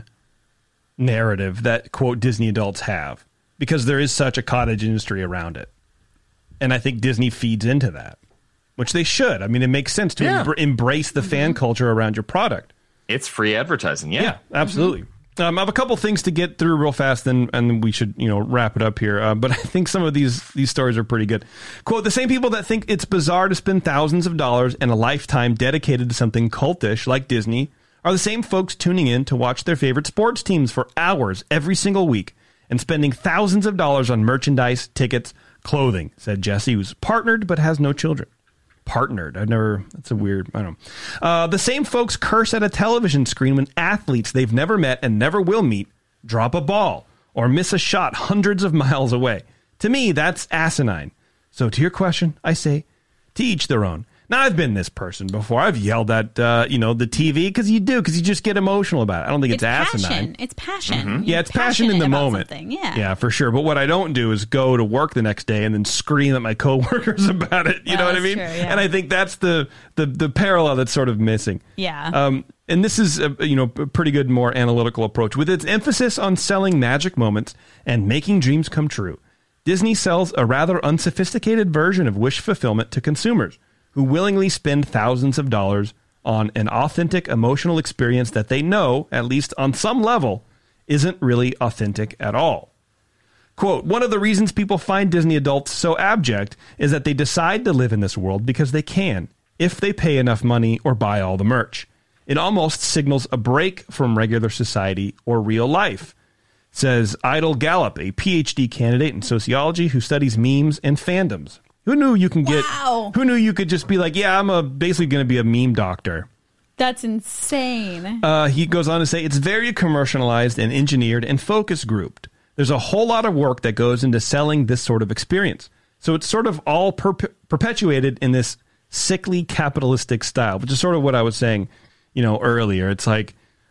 narrative that, quote, Disney adults have, because there is such a cottage industry around it. And I think Disney feeds into that, which they should. I mean, it makes sense to embrace the fan culture around your product. It's free advertising. Yeah, absolutely. I have a couple things to get through real fast, and we should, wrap it up here. But I think some of these stories are pretty good. Quote, the same people that think it's bizarre to spend thousands of dollars and a lifetime dedicated to something cultish like Disney are the same folks tuning in to watch their favorite sports teams for hours every single week and spending thousands of dollars on merchandise, tickets, clothing, said Jesse, who's partnered but has no children. Partnered. That's a weird, I don't know. The same folks curse at a television screen when athletes they've never met and never will meet drop a ball or miss a shot hundreds of miles away. To me, that's asinine. So to your question, I say, to each their own. Now, I've been this person before. I've yelled at, the TV because you just get emotional about it. I don't think it's asinine. It's passion. Mm-hmm. Yeah, it's passion in the moment. Yeah, for sure. But what I don't do is go to work the next day and then scream at my coworkers about it. You know what I mean? True, yeah. And I think that's the parallel that's sort of missing. Yeah. And this is a pretty good, more analytical approach. With its emphasis on selling magic moments and making dreams come true, Disney sells a rather unsophisticated version of wish fulfillment to consumers who willingly spend thousands of dollars on an authentic emotional experience that they know, at least on some level, isn't really authentic at all. Quote, one of the reasons people find Disney adults so abject is that they decide to live in this world because they can, if they pay enough money or buy all the merch. It almost signals a break from regular society or real life, says Idle Gallup, a PhD candidate in sociology who studies memes and fandoms. Who knew you can get? Wow. Who knew you could just be like, yeah, I'm basically going to be a meme doctor. That's insane. He goes on to say it's very commercialized and engineered and focus grouped. There's a whole lot of work that goes into selling this sort of experience. So it's sort of all perpetuated in this sickly capitalistic style, which is sort of what I was saying, earlier. It's like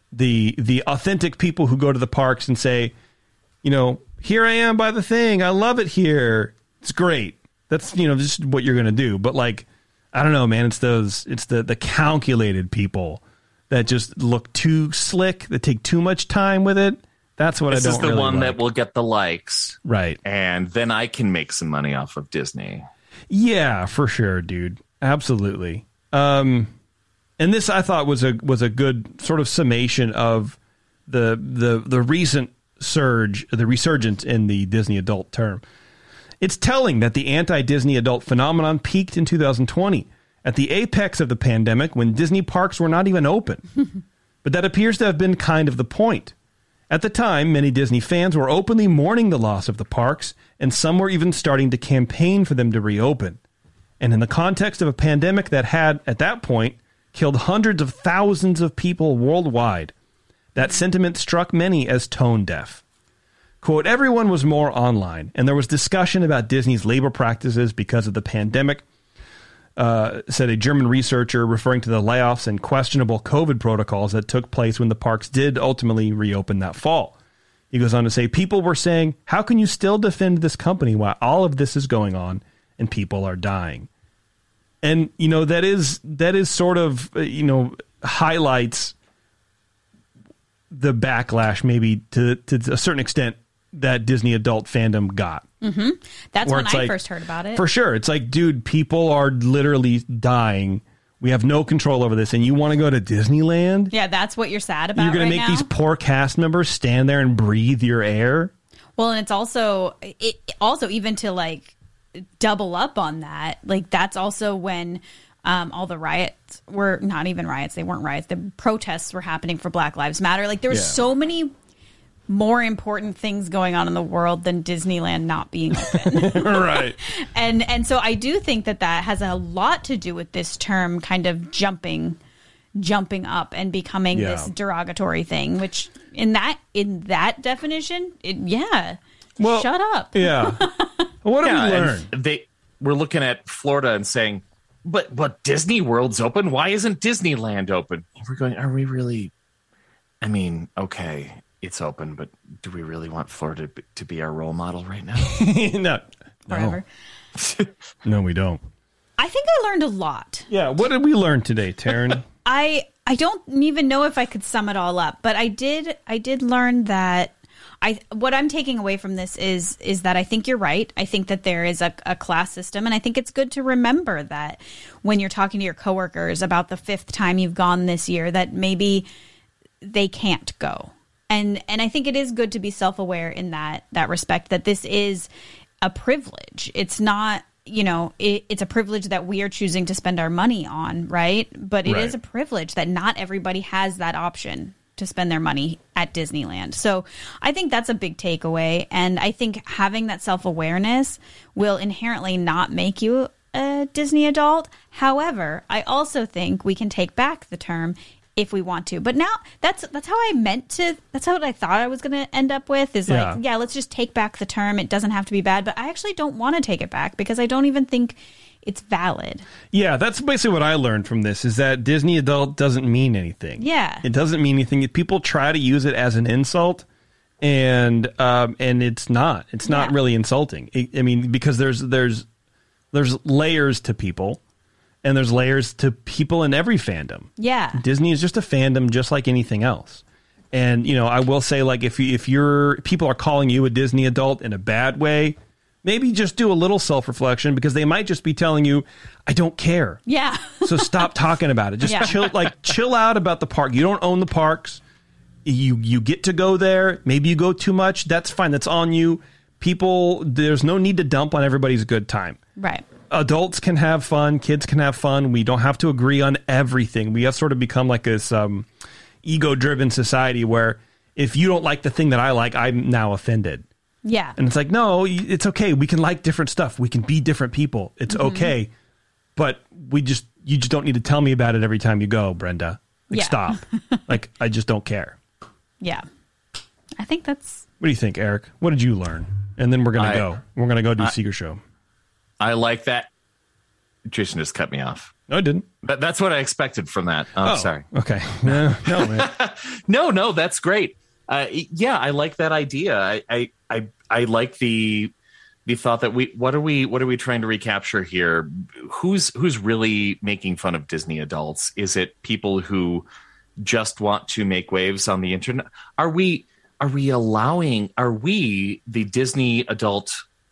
the authentic people who go to the parks and say, here I am by the thing. I love it here. It's great. That's, just what you're going to do. But like, I don't know, man, it's the calculated people that just look too slick, that take too much time with it, That's what this I don't is the really one like. that will get the likes. Right. And then I can make some money off of Disney. Yeah, for sure, dude. Absolutely. And this I thought was a good sort of summation of the recent surge, the resurgence in the Disney adult term. It's telling that the anti-Disney adult phenomenon peaked in 2020 at the apex of the pandemic when Disney parks were not even open. But that appears to have been kind of the point. At the time, many Disney fans were openly mourning the loss of the parks, and some were even starting to campaign for them to reopen. And in the context of a pandemic that had, at that point, killed hundreds of thousands of people worldwide, that sentiment struck many as tone deaf. Quote, everyone was more online, and there was discussion about Disney's labor practices because of the pandemic, said a German researcher referring to the layoffs and questionable COVID protocols that took place when the parks did ultimately reopen that fall. He goes on to say, people were saying, how can you still defend this company while all of this is going on and people are dying? And, you know, that is sort of, you know, highlights the backlash maybe to a certain extent that Disney adult fandom got. Mm-hmm. That's Where when it's I like, first heard about it. For sure. It's like, dude, people are literally dying. We have no control over this. And you want to go to Disneyland? Yeah, that's what you're sad about. You're going to make these poor cast members stand there and breathe your air? Well, and it's also even to like double up on that. Like that's also when all the riots were not even riots. They weren't riots. The protests were happening for Black Lives Matter. Like there was so many more important things going on in the world than Disneyland not being open. Right. And so I do think that has a lot to do with this term kind of jumping up and becoming this derogatory thing, which in that definition, well, shut up. Yeah. What did we learn? We're looking at Florida and saying, but Disney World's open. Why isn't Disneyland open? We're going, are we really? I mean, okay, it's open, but do we really want Florida to be our role model right now? No. Forever. No, we don't. I think I learned a lot. Yeah. What did we learn today, Taryn? I don't even know if I could sum it all up, but I did learn that what I'm taking away from this is that I think you're right. I think that there is a class system, and I think it's good to remember that when you're talking to your coworkers about the 5th time you've gone this year, that maybe they can't go. And I think it is good to be self-aware in that respect, that this is a privilege. It's not, you know, it's a privilege that we are choosing to spend our money on, right? But it is a privilege that not everybody has that option to spend their money at Disneyland. So I think that's a big takeaway. And I think having that self-awareness will inherently not make you a Disney adult. However, I also think we can take back the term if we want to. But now that's how I meant to, that's what I thought I was going to end up with is like, let's just take back the term. It doesn't have to be bad, but I actually don't want to take it back because I don't even think it's valid. Yeah, that's basically what I learned from this is that Disney adult doesn't mean anything. Yeah. It doesn't mean anything. People try to use it as an insult and it's not. It's not really insulting. I mean, because there's layers to people. And there's layers to people in every fandom. Yeah. Disney is just a fandom just like anything else. And, you know, I will say, like, if people are calling you a Disney adult in a bad way, maybe just do a little self-reflection because they might just be telling you, I don't care. Yeah. So stop talking about it. Just chill out about the park. You don't own the parks. You get to go there. Maybe you go too much. That's fine. That's on you. People, there's no need to dump on everybody's good time. Right. Adults can have fun. Kids can have fun. We don't have to agree on everything. We have sort of become like this ego-driven society where if you don't like the thing that I like, I'm now offended. Yeah. And it's like, no, it's okay. We can like different stuff. We can be different people. It's okay. But you just don't need to tell me about it every time you go, Brenda. Like, stop. Like, I just don't care. Yeah. I think that's... What do you think, Eric? What did you learn? And then we're going to go. We're going to go do Secret Show. I like that. Jason just cut me off. No, I didn't. That's what I expected from that. Oh, sorry. Okay. No, man. No, that's great. Yeah, I like that idea. I like the thought that what are we trying to recapture here? Who's really making fun of Disney adults? Is it people who just want to make waves on the internet? Are we are we, the Disney adult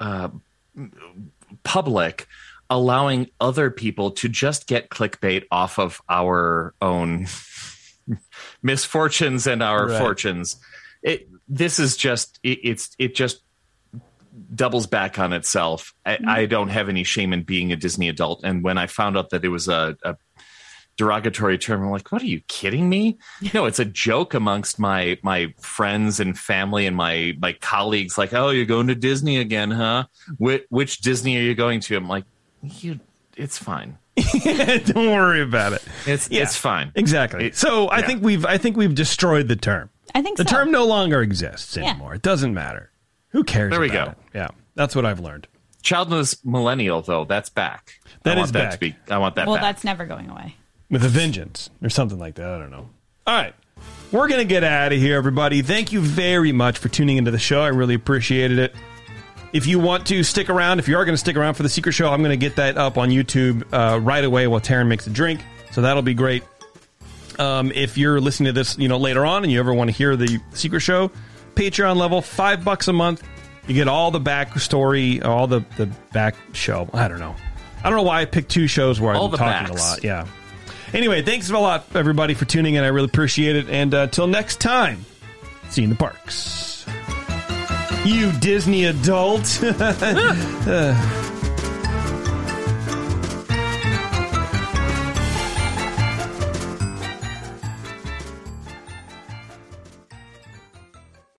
public, allowing other people to just get clickbait off of our own misfortunes and our fortunes? This is just, it just doubles back on itself. I don't have any shame in being a Disney adult. And when I found out that it was a derogatory term, I'm like, what, are you kidding me? No, it's a joke amongst my friends and family and my colleagues. Like, oh, you're going to Disney again, huh? Which Disney are you going to? I'm like, it's fine. Don't worry about it. It's fine. Exactly. I think we've destroyed the term. I think the term no longer exists anymore. It doesn't matter. Who cares? There we about go. It? Yeah, that's what I've learned. Childless millennial, though, that's back. I want that back. Well, that's never going away. With a vengeance or something like that. I don't know. All right. We're going to get out of here, everybody. Thank you very much for tuning into the show. I really appreciated it. If you want to stick around, if you are going to stick around for the Secret Show, I'm going to get that up on YouTube right away while Taryn makes a drink. So that'll be great. If you're listening to this, later on and you ever want to hear the Secret Show, Patreon level, $5 a month. You get all the backstory, all the back show. I don't know why I picked two shows where I'm talking a lot. Yeah. Anyway, thanks a lot, everybody, for tuning in. I really appreciate it. And until next time, see you in the parks. You Disney adult.